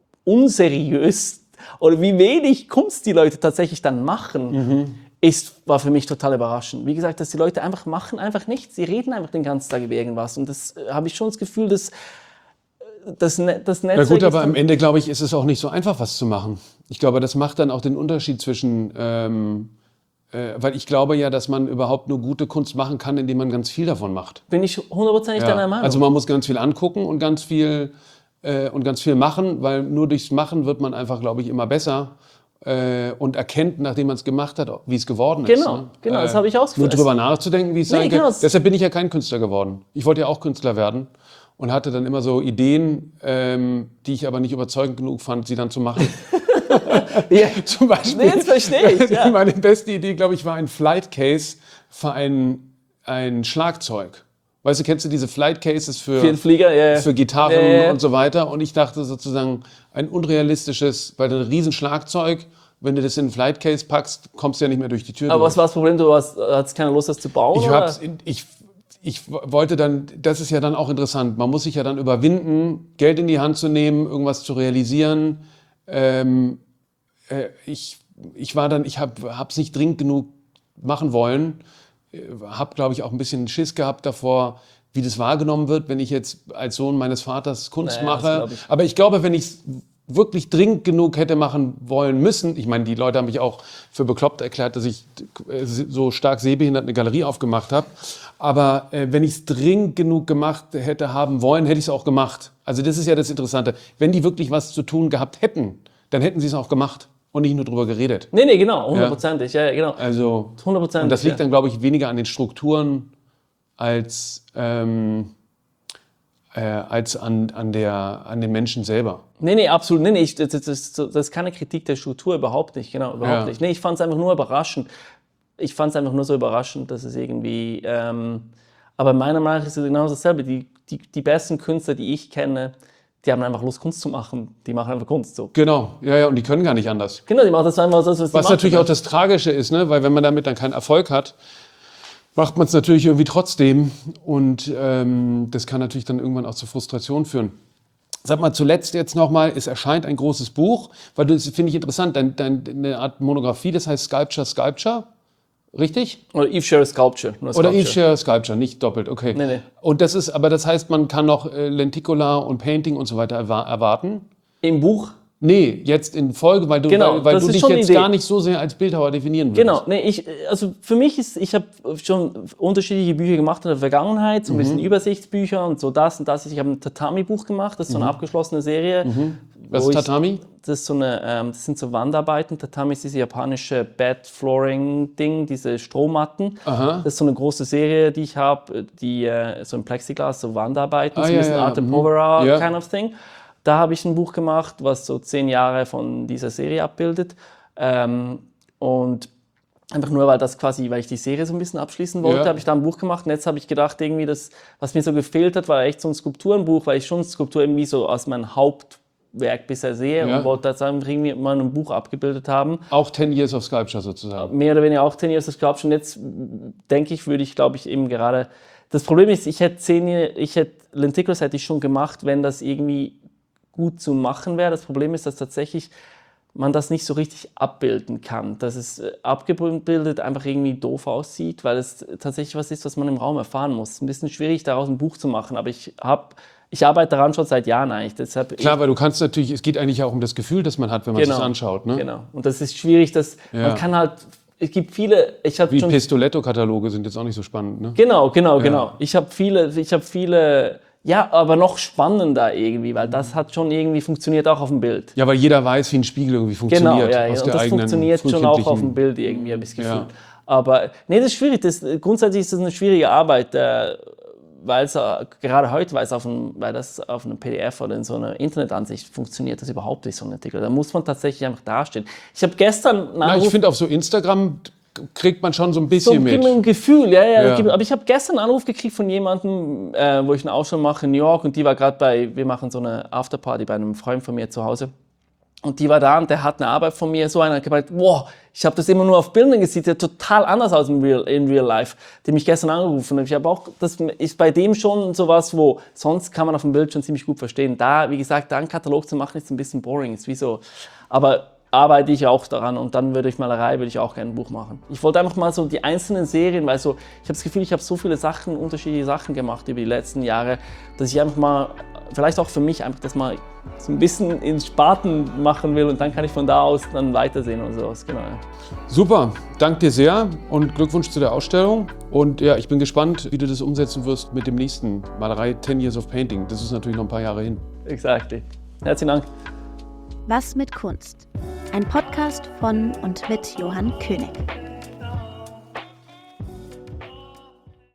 unseriös oder wie wenig Kunst die Leute tatsächlich dann machen, mhm. ist, war für mich total überraschend. Wie gesagt, dass die Leute einfach machen einfach nichts, sie reden einfach den ganzen Tag über irgendwas und das äh, habe ich schon das Gefühl, dass das, ne- das Netzwerk... Na gut, aber am Ende, glaube ich, ist es auch nicht so einfach, was zu machen. Ich glaube, das macht dann auch den Unterschied zwischen... Ähm Weil ich glaube ja, dass man überhaupt nur gute Kunst machen kann, indem man ganz viel davon macht. Bin ich hundertprozentig ja. deiner Meinung. Also man muss ganz viel angucken und ganz viel, äh, und ganz viel machen, weil nur durchs Machen wird man einfach, glaube ich, immer besser äh, und erkennt, nachdem man es gemacht hat, wie es geworden ist. Genau, ne? genau, äh, das habe ich auch Nur drüber nachzudenken, wie es nee, sein genau, könnte. Deshalb bin ich ja kein Künstler geworden. Ich wollte ja auch Künstler werden und hatte dann immer so Ideen, ähm, die ich aber nicht überzeugend genug fand, sie dann zu machen. Ja. Zum Beispiel. Nee, das verstehe ich. Ja. Meine beste Idee, glaube ich, war ein Flight Case für ein, ein Schlagzeug. Weißt du, kennst du diese Flight Cases für, für, Flieger, ja. für Gitarren ja, ja. und so weiter? Und ich dachte sozusagen, ein unrealistisches, weil ein riesen Schlagzeug, wenn du das in ein Flight Case packst, kommst du ja nicht mehr durch die Tür. Aber durch. was war das Problem? Du hast, hattest keine Lust, das zu bauen? Ich, oder? hab's in, ich, ich wollte dann, das ist ja dann auch interessant, man muss sich ja dann überwinden, Geld in die Hand zu nehmen, irgendwas zu realisieren. Ähm, äh, ich, ich war dann, ich habe es nicht dringend genug machen wollen, äh, habe, glaube ich, auch ein bisschen Schiss gehabt davor, wie das wahrgenommen wird, wenn ich jetzt als Sohn meines Vaters Kunst naja, mache. ich. Aber ich glaube, wenn ich es wirklich dringend genug hätte machen wollen müssen, ich meine, die Leute haben mich auch für bekloppt erklärt, dass ich so stark sehbehindert eine Galerie aufgemacht habe, aber äh, wenn ich es dringend genug gemacht hätte haben wollen, hätte ich es auch gemacht. Also das ist ja das Interessante. Wenn die wirklich was zu tun gehabt hätten, dann hätten sie es auch gemacht und nicht nur drüber geredet. Nee, nee, genau, hundertprozentig, ja, ja genau. Also, hundertprozentig, und das liegt ja. dann, glaube ich, weniger an den Strukturen als, ähm, äh, als an, an, der, an den Menschen selber. Nee, nee, absolut. Nee, nee, ich, das, das, das, das ist keine Kritik der Struktur, überhaupt nicht, genau, überhaupt Ja. nicht. Nee, ich fand es einfach nur überraschend. Ich fand es einfach nur so überraschend, dass es irgendwie, ähm, aber meiner Meinung nach ist es genau dasselbe. Die, die, die besten Künstler, die ich kenne, die haben einfach Lust, Kunst zu machen. Die machen einfach Kunst so. Genau, ja, ja, und die können gar nicht anders. Genau, die machen das einfach so, was sie Was machen. natürlich auch das Tragische ist, ne? Weil wenn man damit dann keinen Erfolg hat, macht man es natürlich irgendwie trotzdem. Und ähm, das kann natürlich dann irgendwann auch zur Frustration führen. Sag mal, zuletzt jetzt nochmal, es erscheint ein großes Buch, weil das finde ich interessant, dein, dein, eine Art Monographie, das heißt Sculpture, Sculpture. Richtig? Oder Eve Share Sculpture. Nur Oder Sculpture. Eve Share Sculpture, nicht doppelt, okay. Nee, nee. Und das ist, aber das heißt, man kann noch äh, Lenticular und Painting und so weiter erwa- erwarten? Im Buch? Nee, jetzt in Folge, weil du, Genau, weil, weil das du ist dich schon jetzt die Idee. gar nicht so sehr als Bildhauer definieren würdest. Genau, nee, ich, also für mich ist, ich habe schon unterschiedliche Bücher gemacht in der Vergangenheit, so ein bisschen Übersichtsbücher und so das und das. Ich habe ein Tatami-Buch gemacht, das ist so eine abgeschlossene Serie. Was wo ist ich- Tatami? Das, ist so eine, ähm, das sind so Wandarbeiten. Tatami ist diese japanische Bed-Flooring-Ding, diese Strohmatten. Aha. Das ist so eine große Serie, die ich habe, die äh, so ein Plexiglas, so Wandarbeiten, Ah, so ein ja, bisschen ja, Arte mhm. Povera Ja. kind of thing. Da habe ich ein Buch gemacht, was so zehn Jahre von dieser Serie abbildet. Ähm, und einfach nur, weil das quasi, weil ich die Serie so ein bisschen abschließen wollte, Ja. habe ich da ein Buch gemacht. Und jetzt habe ich gedacht, irgendwie, das, was mir so gefehlt hat, war echt so ein Skulpturenbuch, weil ich schon Skulptur irgendwie so als mein Haupt Werk bisher sehe Ja. und wollte das irgendwie mal in einem Buch abgebildet haben. Auch ten Years of Sculpture sozusagen. Mehr oder weniger auch zehn Jahre, das glaube ich schon. Jetzt denke ich, würde ich, glaube ich, eben gerade. Das Problem ist, ich hätte zehn Jahre, ich hätte Lenticulus hätte ich schon gemacht, wenn das irgendwie gut zu machen wäre. Das Problem ist, dass tatsächlich man das nicht so richtig abbilden kann. Dass es abgebildet einfach irgendwie doof aussieht, weil es tatsächlich was ist, was man im Raum erfahren muss. Es ist ein bisschen schwierig, daraus ein Buch zu machen, aber ich habe Ich arbeite daran schon seit Jahren eigentlich. Deshalb Klar, weil du kannst natürlich, es geht eigentlich auch um das Gefühl, das man hat, wenn man Genau. es anschaut. Ne? Genau. Und das ist schwierig, dass Ja. man kann halt, es gibt viele, ich habe Wie schon... Pistoletto-Kataloge sind jetzt auch nicht so spannend. Ne? Genau, genau, genau. Ich habe viele, ich habe viele, ja, aber noch spannender irgendwie, weil das hat schon irgendwie funktioniert auch auf dem Bild. Ja, weil jeder weiß, wie ein Spiegel irgendwie Genau, funktioniert. ja, ja. aus Und der das eigenen funktioniert schon auch auf frühkindlichen- dem Bild irgendwie, habe ich das Gefühl. Ja. Aber nee, das ist schwierig. Das, grundsätzlich ist das eine schwierige Arbeit, äh, weil es äh, gerade heute, weil, es auf ein, weil das auf einem P D F oder in so einer Internetansicht funktioniert, das überhaupt nicht so ein Artikel. Da muss man tatsächlich einfach dastehen. Ich habe gestern einen Na, ich Anruf- finde, auf so Instagram kriegt man schon so ein so bisschen gibt mit. mir ein Gefühl, ja, ja. Ja. Gibt- Aber ich habe gestern einen Anruf gekriegt von jemandem, äh, wo ich eine Ausstellung mache in New York und die war gerade bei, wir machen so eine Afterparty bei einem Freund von mir zu Hause. Und die war da und der hat eine Arbeit von mir, so einer hat gemeint, wow, ich habe das immer nur auf Bildern gesehen, der total anders aus in Real, in Real Life, die mich gestern angerufen hat. Ich habe auch, das ist bei dem schon sowas, wo sonst kann man auf dem Bild schon ziemlich gut verstehen. Da, wie gesagt, da einen Katalog zu machen, ist ein bisschen boring, ist wie so, aber arbeite ich auch daran und dann würde ich Malerei, würde ich auch gerne ein Buch machen. Ich wollte einfach mal so die einzelnen Serien, weil so, ich habe das Gefühl, ich habe so viele Sachen, unterschiedliche Sachen gemacht über die letzten Jahre, dass ich einfach mal, vielleicht auch für mich, einfach das mal so ein bisschen in Sparten machen will und dann kann ich von da aus dann weitersehen und sowas, genau. Ja. Super, danke dir sehr und Glückwunsch zu der Ausstellung. Und ja, ich bin gespannt, wie du das umsetzen wirst mit dem nächsten Malerei ten Years of Painting. Das ist natürlich noch ein paar Jahre hin. Exactly. Herzlichen Dank. Was mit Kunst? Ein Podcast von und mit Johann König.